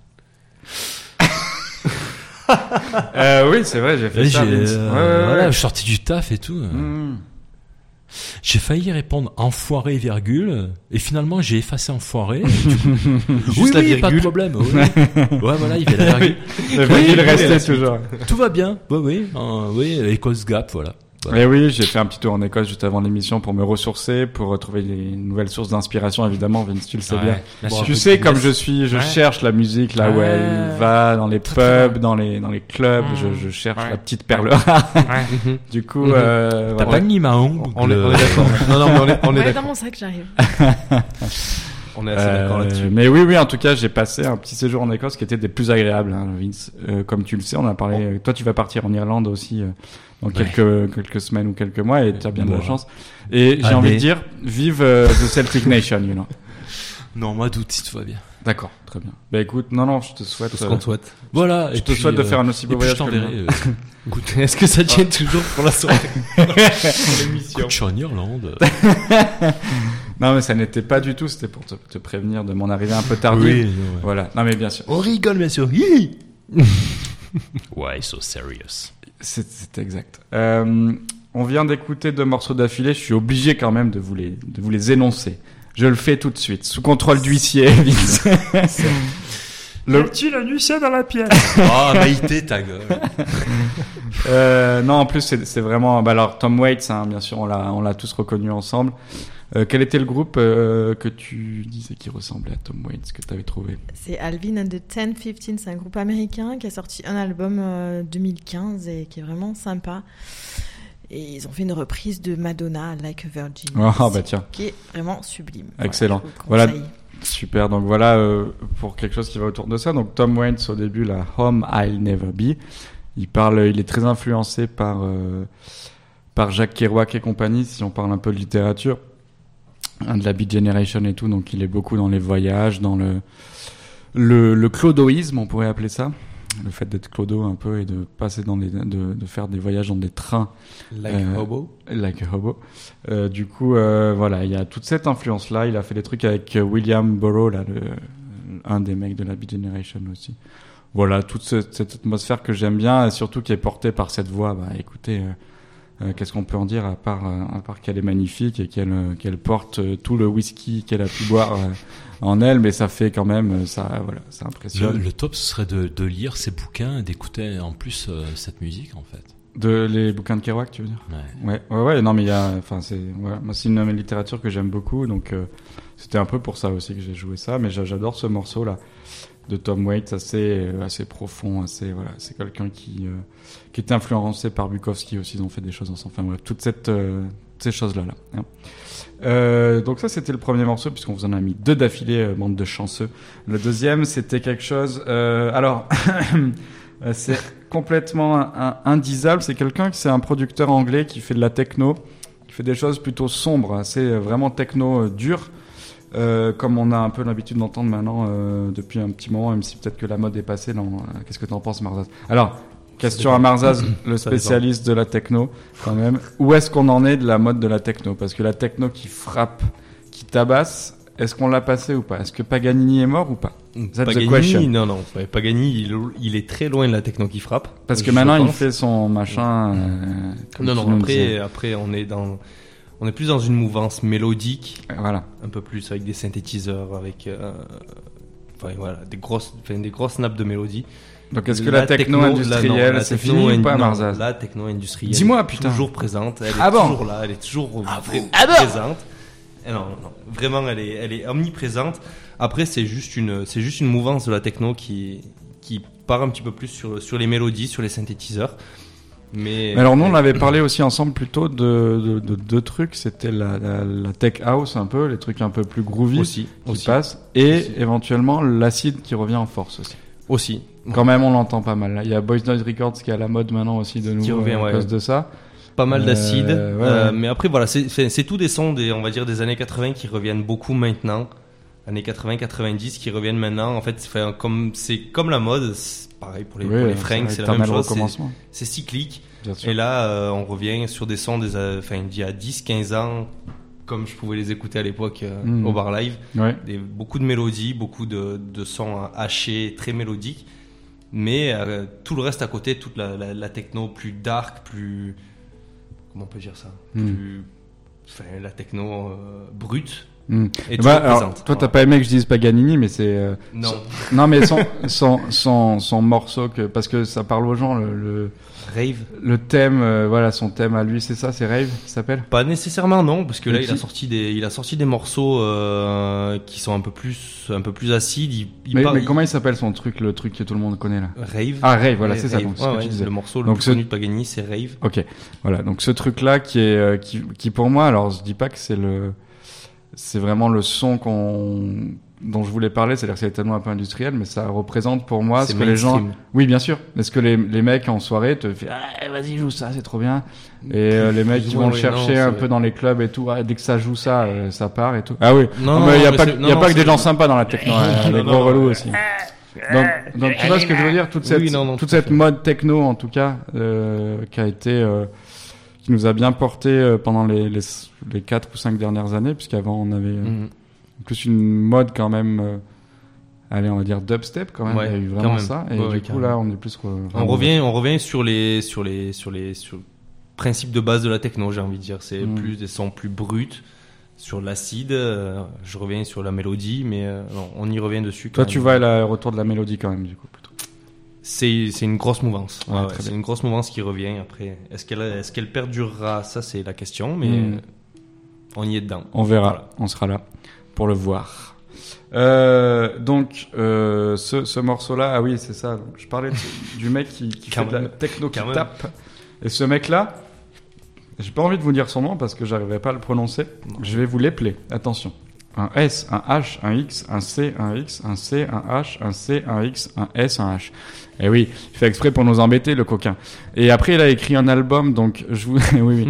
Oui, c'est vrai, j'ai fait ça. Vince. Voilà, je suis sorti du taf et tout. Mm. J'ai failli répondre enfoiré virgule et finalement j'ai effacé enfoiré. Juste la virgule. Pas de problème. Ouais, voilà, il y avait la virgule. Le virgule restait toujours. Tout va bien. Oui, Écosse Gap, voilà. Mais oui, j'ai fait un petit tour en Écosse juste avant l'émission pour me ressourcer, pour retrouver des nouvelles sources d'inspiration, évidemment, Vince, tu le sais bien. sûr. Tu sais, comme je cherche la musique là où elle va, dans les pubs, dans les clubs, je cherche la petite perle rare. Du coup, T'as voilà. pas mis ma ongle. On est d'accord. Non, mais on est Ouais, d'accord. dans mon sac, j'arrive. On est assez d'accord là-dessus. Mais oui, en tout cas, j'ai passé un petit séjour en Écosse qui était des plus agréables, hein, Vince. Comme tu le sais, on a parlé. Toi, tu vas partir en Irlande aussi dans quelques semaines ou quelques mois, et tu as bien de la chance. Et j'ai envie de dire, vive the Celtic Nation, you know. Non, moi doute si tout va bien. D'accord, très bien. Bah écoute, non, je te souhaite. Tout ce qu'on te souhaite. Voilà. Je te souhaite de faire un aussi beau et puis je voyage que le t'enverrai. Écoute, est-ce que ça tient toujours pour la soirée? L'émission. Je suis en Irlande. Non, mais ça n'était pas du tout. C'était pour te prévenir de mon arrivée un peu tardive. Voilà. Non, mais bien sûr. On rigole, bien sûr. Why so serious? C'est exact. On vient d'écouter 2 morceaux d'affilée. Je suis obligé quand même de vous les énoncer. Je le fais tout de suite, sous contrôle d'huissier. Tu l'as nu ça dans la pièce. Oh, Maïté, ta gueule. Non, en plus, c'est vraiment. Bah alors, Tom Waits, hein, bien sûr, on l'a tous reconnu ensemble. Quel était le groupe que tu disais qui ressemblait à Tom Waits, que tu avais trouvé? C'est Alvin and the 10-15, c'est un groupe américain qui a sorti un album 2015 et qui est vraiment sympa. Et ils ont fait une reprise de Madonna, Like a Virgin. Oh, bah tiens. Qui est vraiment sublime. Excellent. Voilà. Super. Donc voilà, pour quelque chose qui va autour de ça. Donc Tom Waits, au début, la Home I'll Never Be. Il est très influencé par Jacques Kerouac et compagnie, si on parle un peu de littérature. De la Beat Generation et tout, donc il est beaucoup dans les voyages, dans le clodoïsme, on pourrait appeler ça, le fait d'être clodo un peu et de passer de faire des voyages dans des trains Like a hobo. Du coup, voilà, il y a toute cette influence là. Il a fait des trucs avec William Burroughs là, un des mecs de la Beat Generation aussi. Voilà, toute cette atmosphère que j'aime bien et surtout qui est portée par cette voix. Bah écoutez, qu'est-ce qu'on peut en dire à part qu'elle est magnifique et qu'elle porte tout le whisky qu'elle a pu boire en elle, mais ça fait quand même ça impressionne. Le top ce serait de lire ces bouquins et d'écouter en plus cette musique en fait. Les bouquins de Kerouac, tu veux dire? Ouais. Non, mais moi c'est une littérature que j'aime beaucoup, donc c'était un peu pour ça aussi que j'ai joué ça. Mais j'adore ce morceau là de Tom Waits, assez profond, c'est quelqu'un qui est influencé par Bukowski aussi. Ils ont fait des choses ensemble. Enfin bref, toutes ces choses là. Hein. Donc ça c'était le premier morceau puisqu'on vous en a mis 2 d'affilée, bande de chanceux. Le deuxième c'était quelque chose. Alors c'est complètement indisable. C'est c'est un producteur anglais qui fait de la techno, qui fait des choses plutôt sombres. C'est vraiment techno dur. Comme on a un peu l'habitude d'entendre maintenant depuis un petit moment, même si peut-être que la mode est passée. Qu'est-ce que t'en penses, Marzaz? Alors, question à Marzaz, le spécialiste de la techno, quand même. Où est-ce qu'on en est de la mode de la techno? Parce que la techno qui frappe, qui tabasse, est-ce qu'on l'a passé ou pas? Est-ce que Paganini est mort ou pas? That's the question. Non. Paganini, il est très loin de la techno qui frappe. Parce que maintenant, il fait son machin. Après, on est plus dans une mouvance mélodique, voilà, un peu plus avec des synthétiseurs, avec des grosses nappes de mélodie. Donc est-ce que la techno industrielle c'est fini ou pas, Marzaz? La techno industrielle, dis-moi, putain, toujours présente, elle est toujours là, elle est toujours présente. Non, vraiment, elle est omniprésente. Après, c'est juste une mouvance de la techno qui part un petit peu plus sur les mélodies, sur les synthétiseurs. Mais alors nous on avait parlé aussi ensemble plutôt de 2 trucs, c'était la tech house un peu, les trucs un peu plus groovy qui passent, et éventuellement l'acide qui revient en force aussi. Quand même on l'entend pas mal là. Il y a Boys Noise Records qui est à la mode maintenant aussi de nouveau à cause de ça. pas mal d'acide. Ouais. Mais après, voilà, c'est tout des sons, on va dire, des années 80 qui reviennent beaucoup maintenant. Années 80-90 qui reviennent maintenant. En fait, c'est comme la mode. C'est pareil pour les fringues, c'est la même chose. C'est cyclique. Et là, on revient sur des sons d'il y a 10-15 ans, comme je pouvais les écouter à l'époque au bar live. Ouais. Beaucoup de mélodies, beaucoup de sons hachés, très mélodiques. Mais tout le reste à côté, toute la techno plus dark, plus... Comment on peut dire ça la techno brute. Et alors, toi, t'as pas aimé que je dise Paganini, mais c'est... Non, mais son morceau, parce que ça parle aux gens, le Rave. Le thème, son thème à lui, c'est ça, c'est Rave qui s'appelle ? Pas nécessairement, non, parce que là, il a sorti des morceaux qui sont un peu plus acides. Mais comment il s'appelle son truc, le truc que tout le monde connaît là ? Rave. Ah, Rave, voilà, c'est ça. Donc, ce que tu disais. Le morceau le plus connu de Paganini, c'est Rave. Ok, voilà. Donc ce truc-là qui pour moi, alors je dis pas que c'est vraiment le son dont je voulais parler, c'est-à-dire que c'est tellement un peu industriel, mais ça représente pour moi ce que les gens... Oui, bien sûr. Mais ce que les mecs en soirée te font « vas-y, joue ça, c'est trop bien ». Et les mecs qui vont le chercher un peu dans les clubs et tout, dès que ça joue ça, ça part et tout. Ah oui, il n'y a pas que des gens sympas dans la techno, les gros relous aussi. Donc tu vois ce que je veux dire, toute cette mode techno en tout cas, qui a été... qui nous a bien porté pendant les 4 ou 5 dernières années, puisqu'avant on avait plus une mode quand même, on va dire dubstep quand même, il y a eu vraiment ça, et du coup là on est plus... On revient sur le principe de base de la techno, j'ai envie de dire, c'est plus des sons plus bruts, sur l'acide, je reviens sur la mélodie, mais on y revient dessus. Toi tu vois le retour de la mélodie quand même du coup plutôt. C'est une grosse mouvance. C'est une grosse mouvance qui revient. Après, est-ce qu'elle perdurera ? Ça, c'est la question, mais on y est dedans. On verra. On sera là pour le voir. Donc, ce morceau-là, ah oui, c'est ça. Je parlais du mec qui fait de la techno qui tape. Et ce mec-là, j'ai pas envie de vous dire son nom parce que j'arriverai pas à le prononcer. Je vais vous l'épeler. Attention. Un S, un H, un X, un C, un X, un C, un H, un C, un X, un S, un H. Et oui, il fait exprès pour nous embêter, le coquin. Et après, il a écrit un album, donc je vous... oui.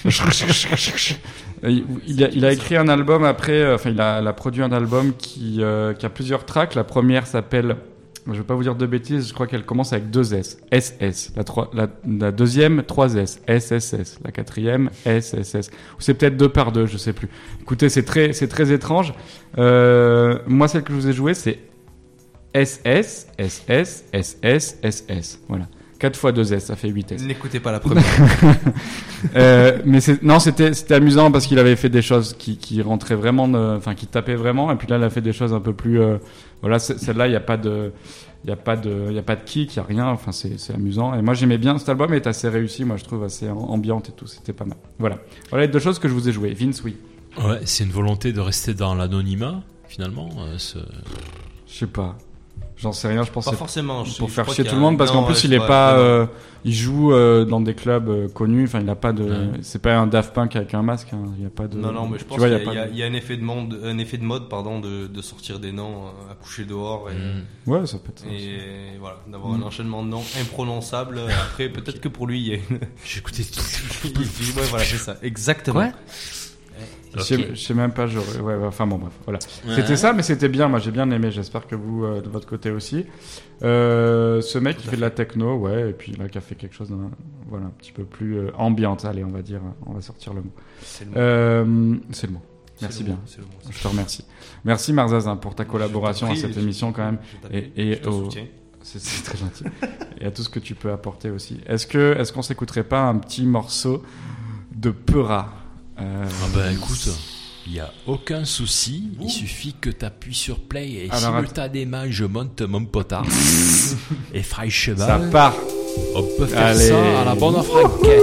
Il a écrit un album après, il a produit un album qui a plusieurs tracks. La première s'appelle... Je ne vais pas vous dire de bêtises, je crois qu'elle commence avec 2 S. SS. La deuxième, 3 S. SSS. La quatrième, SSS. Ou c'est peut-être 2 par 2, je sais plus. Écoutez, c'est très étrange. Moi, celle que je vous ai jouée, c'est SS, SS, SS, SS. Voilà. 4 fois 2 S, ça fait 8 S. N'écoutez pas la première. Mais c'était amusant parce qu'il avait fait des choses qui rentraient vraiment, qui tapaient vraiment. Et puis là, il a fait des choses un peu plus, celle-là, il y a pas de kick, il y a rien. Enfin, c'est amusant. Et moi, j'aimais bien. Cet album est assez réussi. Moi, je trouve assez ambiante et tout. C'était pas mal. Voilà les 2 choses que je vous ai jouées. Vince, oui. Ouais, c'est une volonté de rester dans l'anonymat, finalement. Je sais pas. J'en sais rien, je pense. Pas forcément. Pour faire chier tout le monde, parce qu'en plus, il est pas, il joue dans des clubs connus. Enfin, il a pas de. C'est pas un Daft Punk avec un masque. Hein. Il y a pas de. Non, mais je pense qu'il y a un effet de mode, de sortir des noms à coucher dehors. Et, ouais, ça peut être. Et voilà, d'avoir un enchaînement de noms imprononçables. Après, peut-être que pour lui, il y a une. J'ai écouté. Ouais, voilà, c'est ça, exactement. Ouais. Okay. Je sais même pas, bref, voilà. Ouais. C'était ça, mais c'était bien, moi j'ai bien aimé, j'espère que vous, de votre côté aussi. Ce mec qui fait de la techno, et puis là qui a fait quelque chose un petit peu plus ambiante, allez, on va sortir le mot. C'est le mot. Merci bien. C'est le mot. Je te remercie. Merci Marzaz pour ta collaboration à cette émission quand même. Et c'est très gentil. Et à tout ce que tu peux apporter aussi. Est-ce qu'on s'écouterait pas un petit morceau de Peura? Écoute, il n'y a aucun souci, il suffit que tu appuies sur play et simultanément je monte mon potard et Fry Cheval. Ça part. On peut faire ça à la bonne franquette.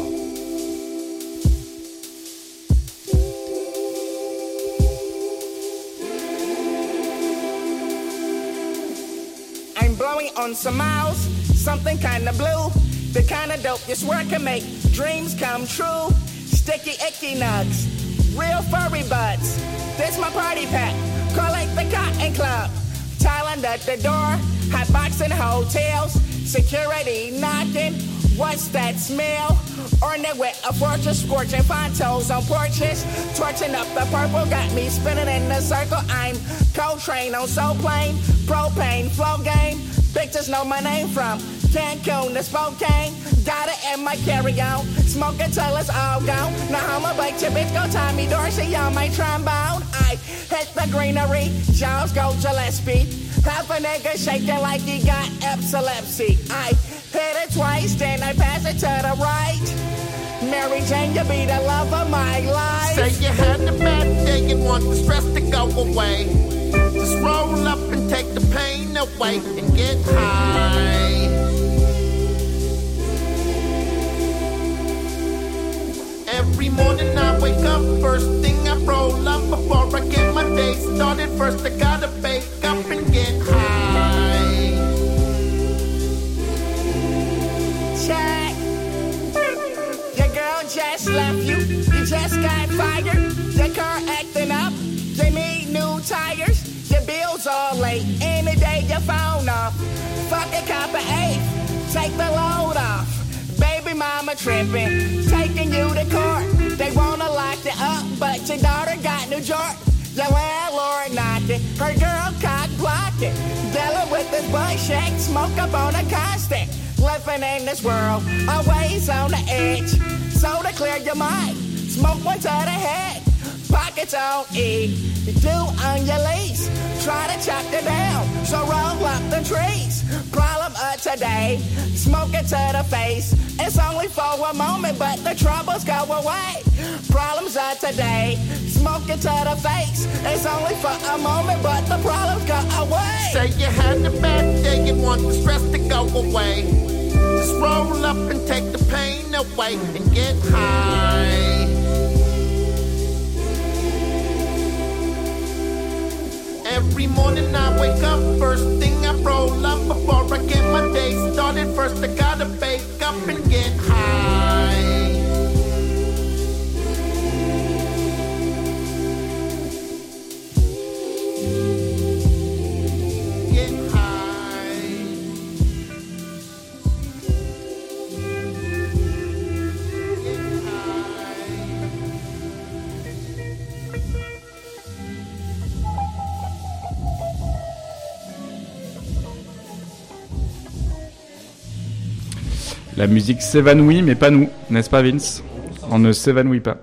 I'm blowing on some miles, something kind of blue, the kind of dope this work can make dreams come true. Sticky icky nugs, real furry butts. This my party pack, call it the Cotton Club. Thailand at the door, hot box in hotels, security knocking. What's that smell? Ornate with a fortress, scorching pontos on porches. Torching up the purple, got me spinning in a circle. I'm Coltrane on Soul Plane, propane, flow game. Pictures know my name from Cancun to Spokane. Got it in my carry-on, smoke until it's all gone. Now I'ma bake your bitch, go Tommy Dorsey on my trombone. I hit the greenery, Jaws go Gillespie. Half a nigga shaking like he got epilepsy. I hit it twice, then I pass it to the right. Mary Jane, you be the love of my life. Say you had a bad day and want the stress to go away. Just roll up and take the pain away and get high. Every morning I wake up, first thing I roll up. Before I get my day started, first I gotta bake up and get high. Check. Your girl just left you, you just got fired. Your car acting up, they need new tires. Your bills all late, any day your phone off. Fuck a cop of 8, take the load off. Baby mama tripping, taking you to court. They wanna lock you up, but your daughter got New York. Your landlord knocking, her girl cock blocking. Dealing with this bullshit, smoke up on a constant. Living in this world, always on the edge. So to clear your mind, smoke one to the head. Pockets on E, do on your lease. Try to chop you down, so roll up the trees. Problem of today, smoke it to the face. It's only for a moment, but the troubles go away. Problems of today, smoke it to the face. It's only for a moment, but the problems go away. Say you had a bad day and want the stress to go away. Just roll up and take the pain away and get high. Every morning I wake up, first thing I roll up. Before I get my day started, first I gotta bake up and get high. Get high. Get high. La musique s'évanouit, mais pas nous, n'est-ce pas Vince? On ne s'évanouit pas.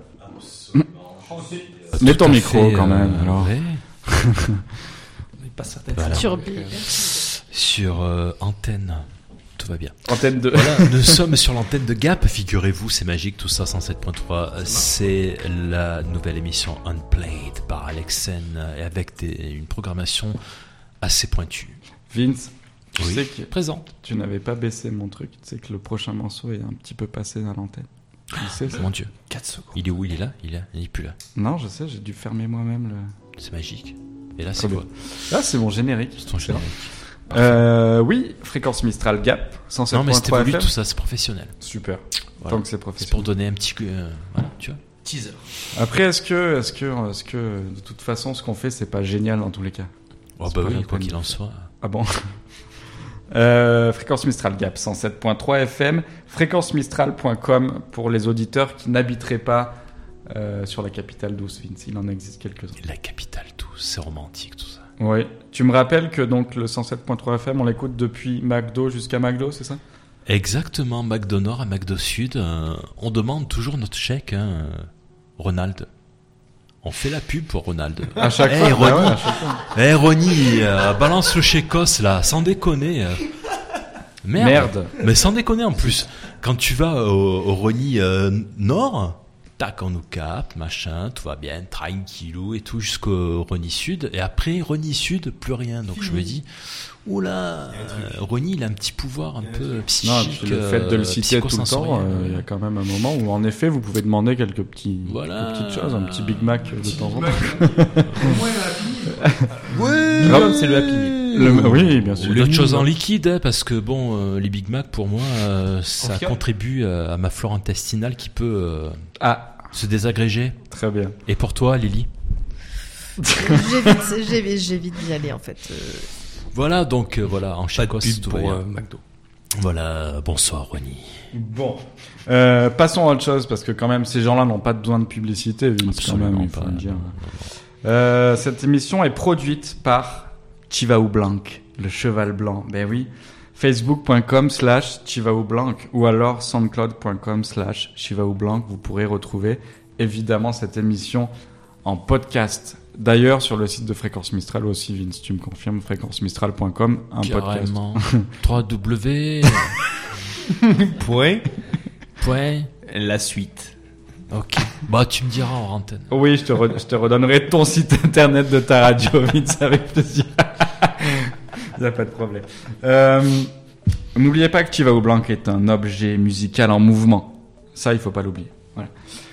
Mets ton micro quand même. Alors. Ouais. Pas certain. Voilà. Sur Antenne. Tout va bien. Antenne 2. Voilà, nous sommes sur l'antenne de Gap, figurez-vous, c'est magique tout ça, 107.3. C'est la nouvelle émission Unplayed par Alexen et avec une programmation assez pointue. Vince, tu Oui, sais que présent. tu n'avais pas baissé mon truc. Tu sais que le prochain morceau est un petit peu passé dans l'antenne. Tu sais ça? Mon Dieu. 4 secondes. Il est où? Il est là? Il est plus là. Non, je sais, j'ai dû fermer moi-même le... C'est magique. Et là, Très c'est bien. quoi? Là, c'est mon générique. C'est ton générique. Oui, fréquence Mistral Gap, 107.3 Non, mais c'était voulu, FM. tout ça, c'est professionnel. Super. Voilà. Tant que c'est C'est pour professionnel. donner un petit coup. Voilà, tu vois. Teaser. Après, est-ce que, de toute façon, ce qu'on fait, c'est pas génial dans tous les cas? Oh, C'est bah pas la oui, quoi peine. qu'il en soit. Ah bon? Fréquence Mistral Gap, 107.3 FM. Fréquencemistral.com pour les auditeurs qui n'habiteraient pas sur la capitale douce, Vince. Il en existe quelques-uns. La capitale douce, c'est romantique tout ça. Oui. Tu me rappelles que donc le 107.3 FM, on l'écoute depuis McDo jusqu'à McDo, c'est ça? Exactement, McDo Nord à McDo Sud. On demande toujours notre chèque, hein, Ronald. On fait la pub pour Ronald. À chaque Hey, fois. Ronny. Ouais, à chaque fois. Eh Ronny, balance le chécos là, sans déconner. Merde. Mais sans déconner en plus. Quand tu vas au Ronny Nord, tac, on nous capte, machin, tout va bien, tranquillou et tout jusqu'au Ronny Sud. Et après Ronny Sud, plus rien. Donc je me dis, oula, Ronny il a un petit pouvoir un peu Non, et psychique. puis le fait de le citer tout le temps, psychosensoriel. il y a quand même un moment où en effet vous pouvez demander quelques petites choses, un petit Big Mac de temps en temps. Minimum, c'est le Happy Meal. Oui, bien sûr. Ou d'autres choses en liquide, hein, parce que bon, les Big Mac pour moi, ça Confiant. contribue à ma flore intestinale qui peut Ah, se désagréger. très bien. Et pour toi, Lily? J'évite d'y aller en fait. Voilà, donc voilà, en Pas de Chacos, pub tout pour va bien. McDo. Voilà, bonsoir Ronnie. Bon, passons à autre chose parce que quand même ces gens-là n'ont pas besoin de publicité, Vince, quand même, il faut le dire. Cette émission est produite par Chivaou Blanc, le cheval blanc. Ben oui, facebook.com/Chivaou Blanc ou alors soundcloud.com/Chivaou Blanc. Vous pourrez retrouver évidemment cette émission en podcast. D'ailleurs, sur le site de Fréquence Mistral aussi, Vince, tu me confirmes, fréquencemistral.com, un Carrément. podcast. 3W. Point. Point. La suite. Ok. Bah, tu me diras en antenne. Oui, je te redonnerai ton site internet de ta radio, Vince, avec plaisir. Il n'y a pas de problème. N'oubliez pas que Chivaou Blanc est un objet musical en mouvement. Ça, il ne faut pas l'oublier. Voilà.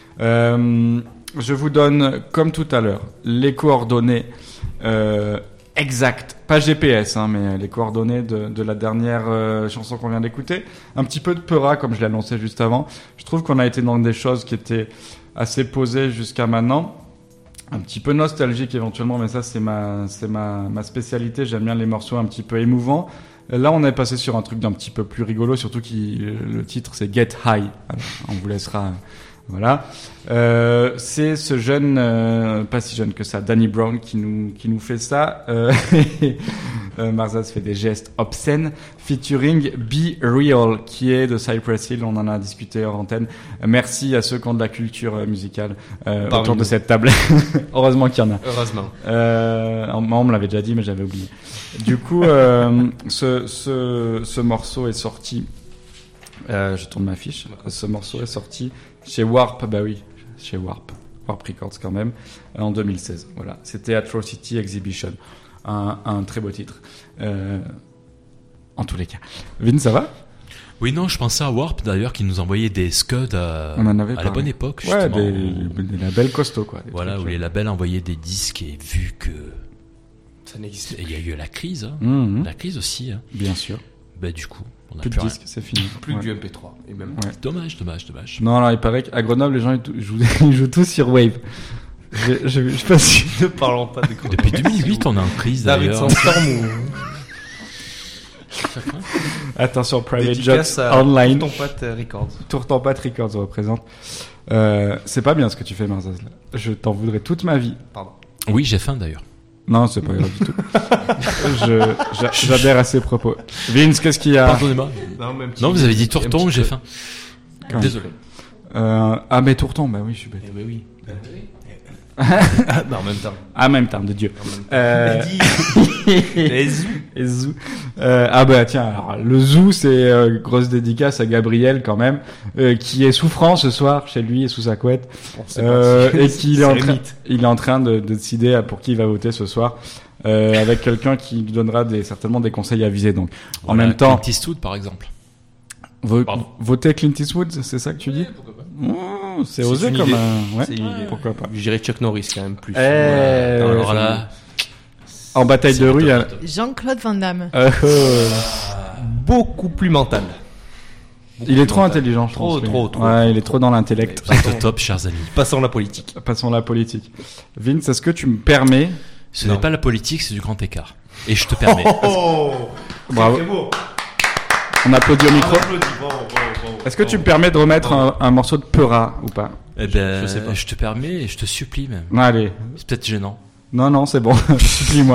Je vous donne, comme tout à l'heure, les coordonnées exactes, pas GPS, hein, mais les coordonnées de la dernière chanson qu'on vient d'écouter. Un petit peu de Peura, comme je l'ai annoncé juste avant. Je trouve qu'on a été dans des choses qui étaient assez posées jusqu'à maintenant. Un petit peu nostalgique éventuellement, mais ça c'est ma spécialité. J'aime bien les morceaux un petit peu émouvants. Là, on est passé sur un truc d'un petit peu plus rigolo, surtout le titre c'est Get High. Alors, on vous laissera... Voilà, c'est ce jeune, pas si jeune que ça, Danny Brown qui nous fait ça. Marzaz fait des gestes obscènes, featuring Be Real, qui est de Cypress Hill. On en a discuté hors antenne. Merci à ceux qui ont de la culture musicale autour de cette table. Heureusement qu'il y en a. Heureusement. On me l'avait déjà dit, mais j'avais oublié. Du coup, ce morceau est sorti. Je tourne ma fiche. Ce morceau est sorti chez Warp, bah oui, chez Warp Records quand même, en 2016. Voilà, c'était Atrocity Exhibition, un très beau titre. En tous les cas, Vin, ça va? Oui, non, je pensais à Warp d'ailleurs qui nous envoyait des scuds à la bonne époque. Ouais, justement, des labels costauds quoi. Voilà, où les labels envoyaient des disques et vu que ça n'existe pas. Il y a eu la crise, hein. La crise aussi. Hein. Bien sûr. Bah du coup, on a plus de disques, c'est fini. Plus du MP3 et même. Ouais. Dommage. Non, alors il paraît qu'à Grenoble, les gens ils jouent tous sur Wave. Je sais pas si. Ne parlons pas de Grenoble. Depuis 2008, on est en crise d'ailleurs. David Sandstorm ou. Attention, Private Jokes Online. Tourtempat Records. Tourtempat Records représente. C'est pas bien ce que tu fais, Marzaz. Je t'en voudrais toute ma vie. Pardon. Oui, j'ai faim d'ailleurs. Non, c'est pas grave du tout. J'adhère à ses propos. Vince, qu'est-ce qu'il y a? Pardonnez-moi. Non, vous avez dit tourton, j'ai faim. Désolé. Mais tourton, bah oui, je suis bête. Mais oui. En même temps. En même temps, de Dieu. Les zoos. Bah tiens, alors, le zoo, c'est grosse dédicace à Gabriel quand même, qui est souffrant ce soir chez lui et sous sa couette, et qui il est en train de décider pour qui il va voter ce soir, avec quelqu'un qui lui donnera certainement des conseils avisés. Donc, en même temps, Clint Eastwood par exemple. Voter Clint Eastwood, c'est ça que tu dis? C'est osé comme idée. Ouais. C'est une idée. Pourquoi pas? Je dirais Chuck Norris quand même plus. Alors là, en bataille de rue, il y a Jean-Claude Van Damme. Beaucoup plus mental. Il est trop intelligent, je pense. Trop. Ouais, il est trop dans l'intellect. vous êtes au top, chers amis. Passons à la politique. Passons à la politique. Vince, est-ce que tu me permets? Ce n'est pas la politique, c'est du grand écart. Et je te permets. Bravo. C'est beau. On applaudit au micro. Bravo. Est-ce que tu me permets de remettre un morceau de Peura ou pas? Eh ben, je sais pas. je te permets et je te supplie même. Non, allez. C'est peut-être gênant. Non, c'est bon. Supplie-moi.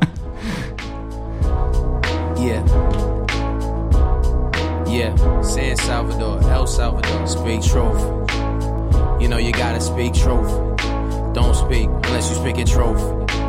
Yeah, San Salvador, El Salvador, speak truth. You know you gotta speak truth. Don't speak unless you speak in truth.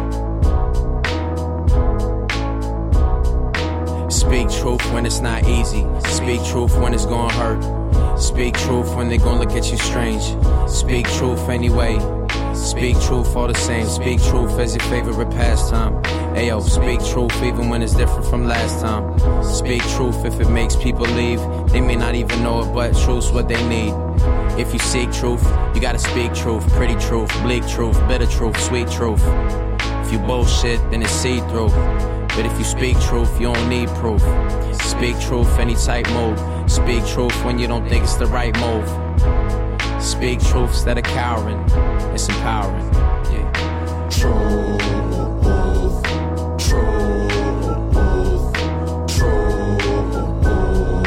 Speak truth when it's not easy. Speak truth when it's gonna hurt. Speak truth when they're gonna look at you strange. Speak truth anyway. Speak truth all the same. Speak truth as your favorite pastime. Ayo, speak truth even when it's different from last time. Speak truth if it makes people leave. They may not even know it, but truth's what they need. If you seek truth, you gotta speak truth. Pretty truth, bleak truth, bitter truth, sweet truth. If you bullshit, then it's see-through. But if you speak truth, you don't need proof. Speak truth any type move. Speak truth when you don't think it's the right move. Speak truth instead of cowering. It's empowering. Yeah. Truth. Truth. Truth.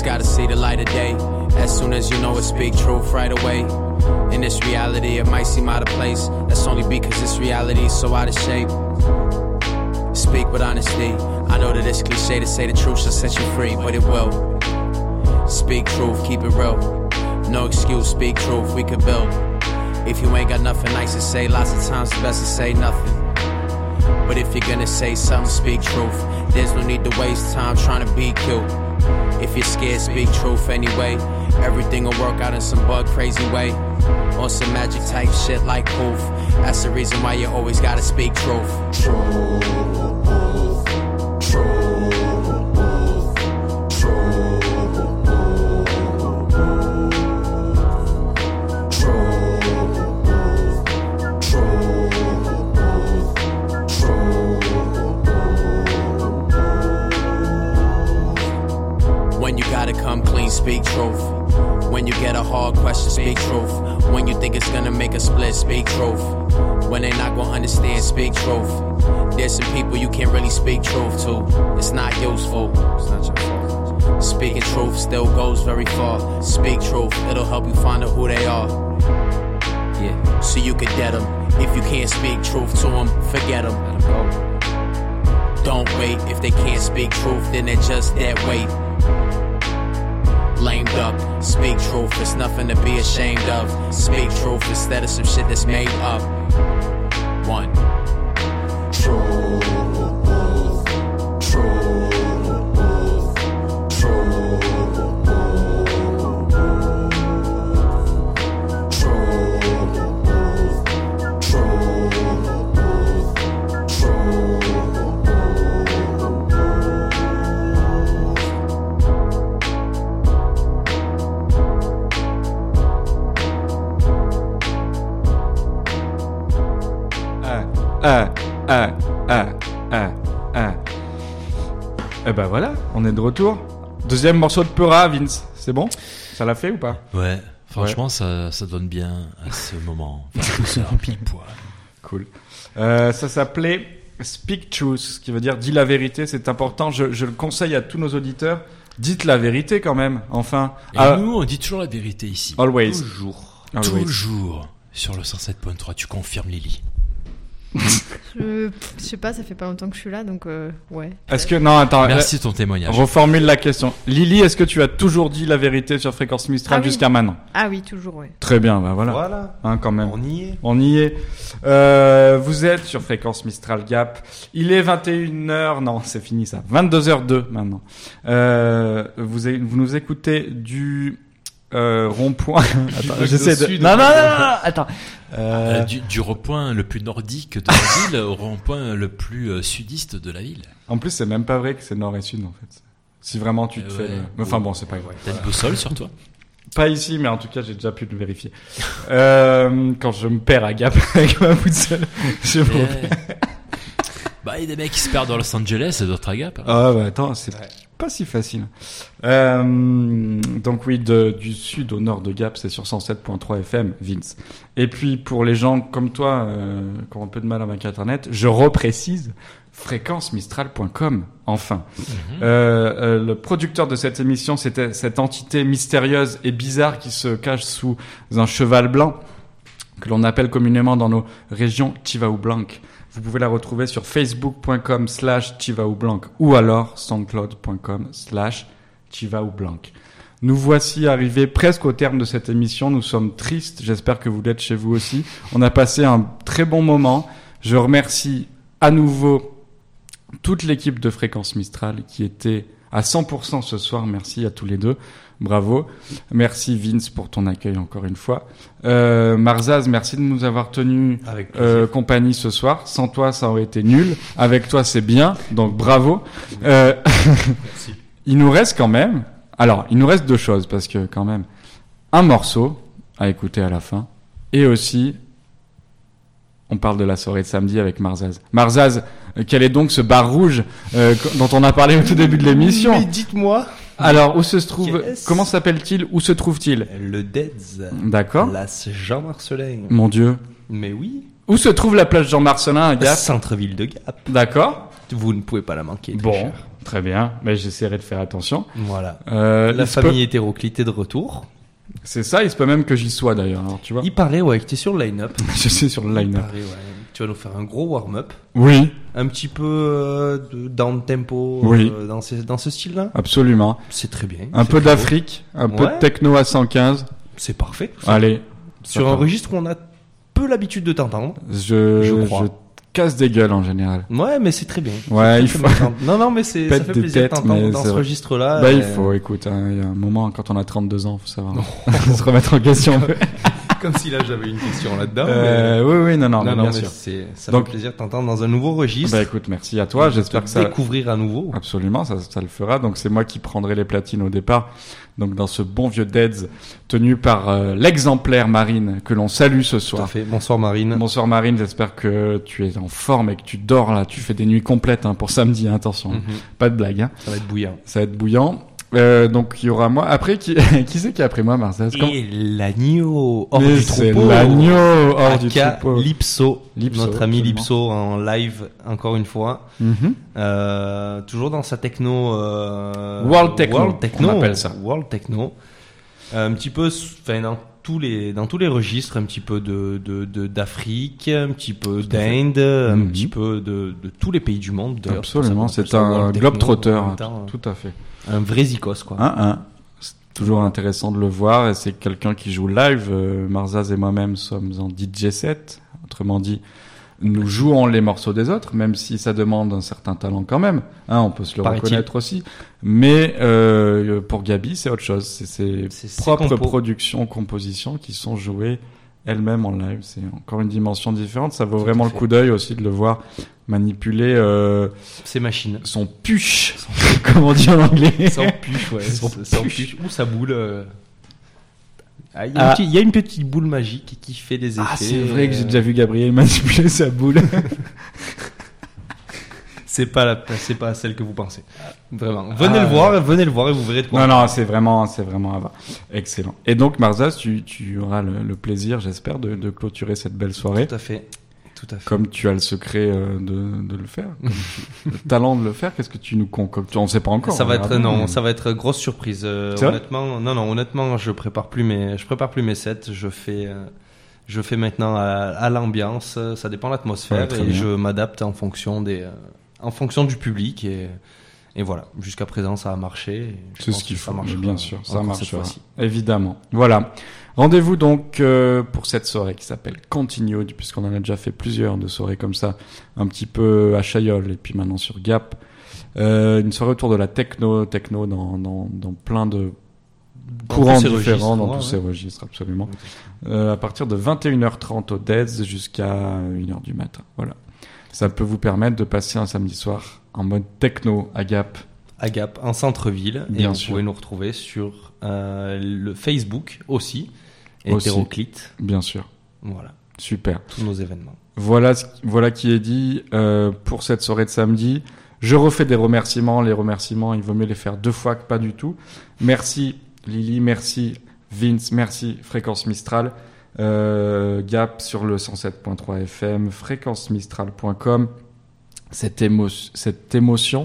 always gotta see the light of day. As soon as you know it, speak truth right away. In this reality, it might seem out of place. That's only because this reality is so out of shape. Speak with honesty. I know that it's cliche to say the truth shall set you free, but it will. Speak truth, keep it real. No excuse, speak truth, we could build. If you ain't got nothing nice to say, lots of times it's best to say nothing. But if you're gonna say something, speak truth. There's no need to waste time trying to be cute. If you're scared, speak truth anyway. Everything will work out in some bug crazy way. On some magic type shit like poof. That's the reason why you always gotta speak truth. When you gotta come clean, speak truth. When you get a hard question, speak truth. When you think it's gonna make a split, speak truth. When they not gonna understand, speak truth. There's some people you can't really speak truth to. It's not useful. It's not your fault. Speaking truth still goes very far. Speak truth, it'll help you find out who they are. Yeah, so you can get them. If you can't speak truth to them, forget them. Let them go. Don't wait. If they can't speak truth, then they're just dead weight. Lamed up, speak truth, it's nothing to be ashamed of. Speak truth instead of some shit that's made up. One. Et ben voilà, on est de retour. Deuxième morceau de Peura, Vince. C'est bon? Ça l'a fait ou pas? Ouais, franchement, ça donne bien à ce moment. Enfin, pile poil. Cool. Ça s'appelait Speak Truth, ce qui veut dire dis la vérité. C'est important. Je le conseille à tous nos auditeurs. Dites la vérité quand même. Enfin. Et nous, on dit toujours la vérité ici. Always. Toujours. Always. Toujours. Sur le 107.3, tu confirmes, Lily? Je sais pas, ça fait pas longtemps que je suis là, donc ouais. Est-ce que non, attends. Merci de ton témoignage. Reformule la question. Lily, est-ce que tu as toujours dit la vérité sur Fréquence Mistral jusqu'à maintenant? Ah oui, toujours, ouais. Très bien, bah voilà. Voilà. Hein, quand même. On y est. Vous êtes sur Fréquence Mistral Gap. Il est 21h. Non, c'est fini ça. 22h02 maintenant. Vous nous écoutez du rond-point. Attends, j'essaie de. Non, attends. Du rond-point le plus nordique de la ville au rond-point le plus sudiste de la ville. En plus, c'est même pas vrai que c'est nord et sud en fait. Si vraiment tu te fais. Enfin bon, c'est pas grave. T'as une boussole sur toi? Pas ici, mais en tout cas, j'ai déjà pu le vérifier. Quand je me perds à Gap avec ma boussole, je me perds. Bah, il y a des mecs qui se perdent dans Los Angeles et d'autres à Gap. Hein. Ah bah attends, c'est pas si facile. Donc oui, du sud au nord de Gap, c'est sur 107.3 FM, Vince. Et puis pour les gens comme toi qui ont un peu de mal avec Internet, je reprécise fréquencemistral.com. Enfin, le producteur de cette émission, c'était cette entité mystérieuse et bizarre qui se cache sous un cheval blanc que l'on appelle communément dans nos régions Chivaou Blanc. Vous pouvez la retrouver sur facebook.com/chivaoublanc ou alors soundcloud.com/chivaoublanc. Nous voici arrivés presque au terme de cette émission. Nous sommes tristes. J'espère que vous l'êtes chez vous aussi. On a passé un très bon moment. Je remercie à nouveau toute l'équipe de Fréquence Mistral qui était à 100% ce soir. Merci à tous les deux. Bravo. Merci Vince pour ton accueil encore une fois. Marzaz, merci de nous avoir tenu compagnie ce soir. Sans toi, ça aurait été nul. Avec toi, c'est bien. Donc bravo. Merci. Il nous reste quand même... Alors, il nous reste deux choses parce que quand même... Un morceau à écouter à la fin. Et aussi... On parle de la soirée de samedi avec Marzaz. Marzaz, quel est donc ce bar rouge dont on a parlé au tout début de l'émission? Mais dites-moi. Alors, où se trouve, comment s'appelle-t-il? Où se trouve-t-il? Le Deads. D'accord. Place Jean-Marcelin. Mon Dieu. Mais oui. Où se trouve la place Jean-Marcelin à Gap? Centre-ville de Gap. D'accord. Vous ne pouvez pas la manquer. Bon, cher. très bien. Mais j'essaierai de faire attention. Voilà. La famille hétéroclite est de retour. C'est ça, il se peut même que j'y sois d'ailleurs. Alors, tu vois. Il paraît, ouais, que t'es sur le line-up. Je suis sur le line-up. Il paraît, ouais. Tu vas nous faire un gros warm-up. Oui. Un petit peu de down tempo Oui. Dans ce style-là. Absolument. C'est très bien. Un c'est peu très d'Afrique, un peu de techno à 115. C'est parfait. Allez. Sur un registre où on a peu l'habitude de t'entendre. Je crois. Je casse des gueules en général. Ouais, mais c'est très bien. Ouais, il faut. Non, mais ça Pète fait des plaisir de têtes, t'entendre mais dans c'est ce vrai. registre-là. Bah, il faut, écoute, hein, il y a un moment, quand on a 32 ans, faut savoir se remettre en question un peu. Comme si là j'avais une question là-dedans. Oui, non, bien mais sûr. Ça Donc, fait plaisir de t'entendre dans un nouveau registre. Bah écoute, merci à toi. J'espère que ça. Découvrir à nouveau. Absolument, ça le fera. Donc c'est moi qui prendrai les platines au départ. Donc dans ce bon vieux Deads tenu par l'exemplaire Marine que l'on salue ce soir. Tout à fait. Bonsoir Marine. Bonsoir Marine, j'espère que tu es en forme et que tu dors là. Tu fais des nuits complètes pour samedi, hein, attention. Pas de blague. Hein. Ça va être bouillant. Ça va être bouillant. Donc il y aura moi. Après qui c'est qui est après moi, Marcel? Et l'agneau hors Mais du c'est troupeau. l'agneau hors du Aka troupeau. Lipso, Lipso, notre ami absolument. Lipso en live encore une fois. Toujours dans sa techno. World techno, on appelle ça. World techno. Un petit peu, enfin dans tous les registres, un petit peu d'Afrique, un petit peu d'Inde, un petit peu de tous les pays du monde. D'ailleurs, Absolument, c'est pour c'est ça qu'on un appelle ça World Techno, globe-trotter, en même temps, tout à fait. un vrai zikos quoi. C'est toujours intéressant de le voir et c'est quelqu'un qui joue live. Marzaz et moi-même sommes en DJ set, autrement dit, nous jouons les morceaux des autres, même si ça demande un certain talent quand même. On peut se le Paraît-il. reconnaître aussi. Mais pour Gabi, c'est autre chose. C'est ses ses propres compos. productions, compositions qui sont jouées elles-mêmes en live. C'est encore une dimension différente. Ça vaut vraiment le coup d'œil aussi de le voir manipuler Ces machines. son push, comme on dit en anglais. Sans puce, ouais. Son Sans puce. puce. Ou sa boule. Il y a une petite boule magique qui fait des effets. C'est vrai que j'ai déjà vu Gabriel manipuler sa boule. C'est pas celle que vous pensez. Vraiment. Venez le voir et vous verrez de quoi. Non, c'est vraiment à voir. Excellent. Et donc, Marzaz, tu auras le plaisir, j'espère, de clôturer cette belle soirée. Tout à fait. Comme tu as le secret de le faire, le talent de le faire, qu'est-ce que tu nous concoctes? On ne sait pas encore. Ça va hein, être grosse surprise. Honnêtement, je prépare plus mes sets. Je fais maintenant à l'ambiance. Ça dépend de l'atmosphère Ouais, très et bien. je m'adapte en fonction du public et voilà. Jusqu'à présent, ça a marché. et je C'est pense ce qu'il que ça faut, marchera bien sûr, ça encore cette marchera. fois-ci. Évidemment. Voilà. Rendez-vous donc pour cette soirée qui s'appelle Continued, puisqu'on en a déjà fait plusieurs de soirées comme ça, un petit peu à Chaillol et puis maintenant sur Gap. Une soirée autour de la techno dans plein de courants tous ces différents, registres, dans ouais, tous ces registres, absolument. À partir de 21h30 au Deads jusqu'à 1h du matin. Voilà. Ça peut vous permettre de passer un samedi soir en mode techno à Gap. À Gap, en centre-ville. Bien et vous sûr. pouvez nous retrouver sur le Facebook aussi. Aussi. Hétéroclite. Bien sûr. Voilà. Super. Tous nos événements. Voilà qui est dit pour cette soirée de samedi. Je refais des remerciements. Les remerciements, il vaut mieux les faire 2 fois que pas du tout. Merci Lily, merci Vince, merci Fréquence Mistral. Gap sur le 107.3 FM, fréquencemistral.com. Cette émission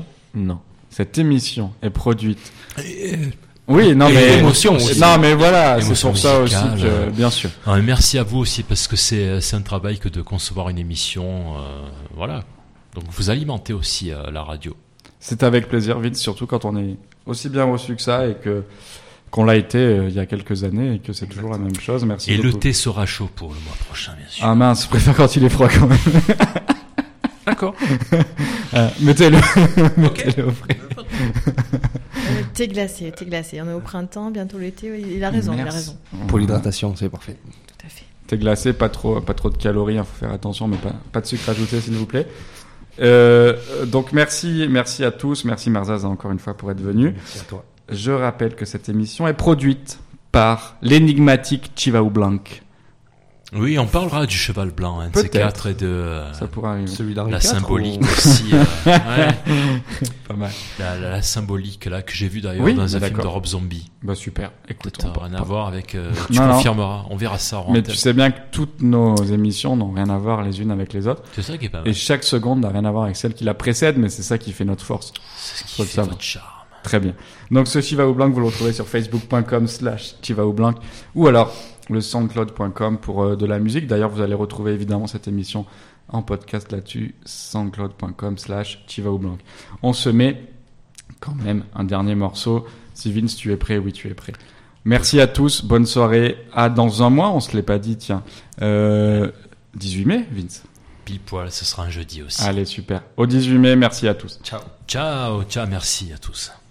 est produite. Oui, non, mais émotion aussi. Non, mais voilà, c'est Émotion pour ça aussi musicale, que, bien sûr. Merci à vous aussi parce que c'est un travail que de concevoir une émission. Voilà. Donc vous alimentez aussi la radio. C'est avec plaisir, Vince, surtout quand on est aussi bien reçu que ça et qu'on l'a été il y a quelques années et que c'est toujours la même chose. Merci Et beaucoup. le thé sera chaud pour le mois prochain, bien sûr. Ah mince, je préfère quand il est froid quand même. D'accord. Mettez-le au frais. Thé glacé. On est au printemps, bientôt l'été. Il a raison, il a Merci. raison. Pour l'hydratation, c'est parfait. Tout à fait. Thé glacé, pas trop de calories, faut faire attention, mais pas de sucre ajouté s'il vous plaît. Donc merci à tous, merci Marzaz encore une fois pour être venu. Merci à toi. Je rappelle que cette émission est produite par l'énigmatique Chivaou Blanc. Oui, on parlera du cheval blanc, de ces quatre, et de ça pourrait arriver. Celui d'Henri la IV, symbolique ou... aussi. Ouais. Pas mal. La symbolique là que j'ai vu d'ailleurs Oui, dans un d'accord. film de Rob Zombie. Bah super. Écoute, Peut-être rien à voir avec. Tu Non, confirmeras. On verra ça. Mais tu sais bien que toutes nos émissions n'ont rien à voir les unes avec les autres. C'est ça qui est pas mal. Et chaque seconde n'a rien à voir avec celle qui la précède, mais c'est ça qui fait notre force. C'est ce Faut qui le fait savoir. votre charme. Très bien. Donc ce Chiva ou Blanc, vous le retrouvez sur facebook.com/Chiva ou Blanc ou alors le soundcloud.com pour de la musique. D'ailleurs, vous allez retrouver évidemment cette émission en podcast là-dessus, soundcloud.com/Chiva ou Blanc. On se met quand même un dernier morceau. Si Vince, tu es prêt? Oui, tu es prêt. Merci à tous. Bonne soirée. À dans un mois, on se l'est pas dit, tiens. 18 mai, Vince. Pile poil, ce sera un jeudi aussi. Allez, super. Au 18 mai, merci à tous. Ciao. Ciao, ciao, merci à tous.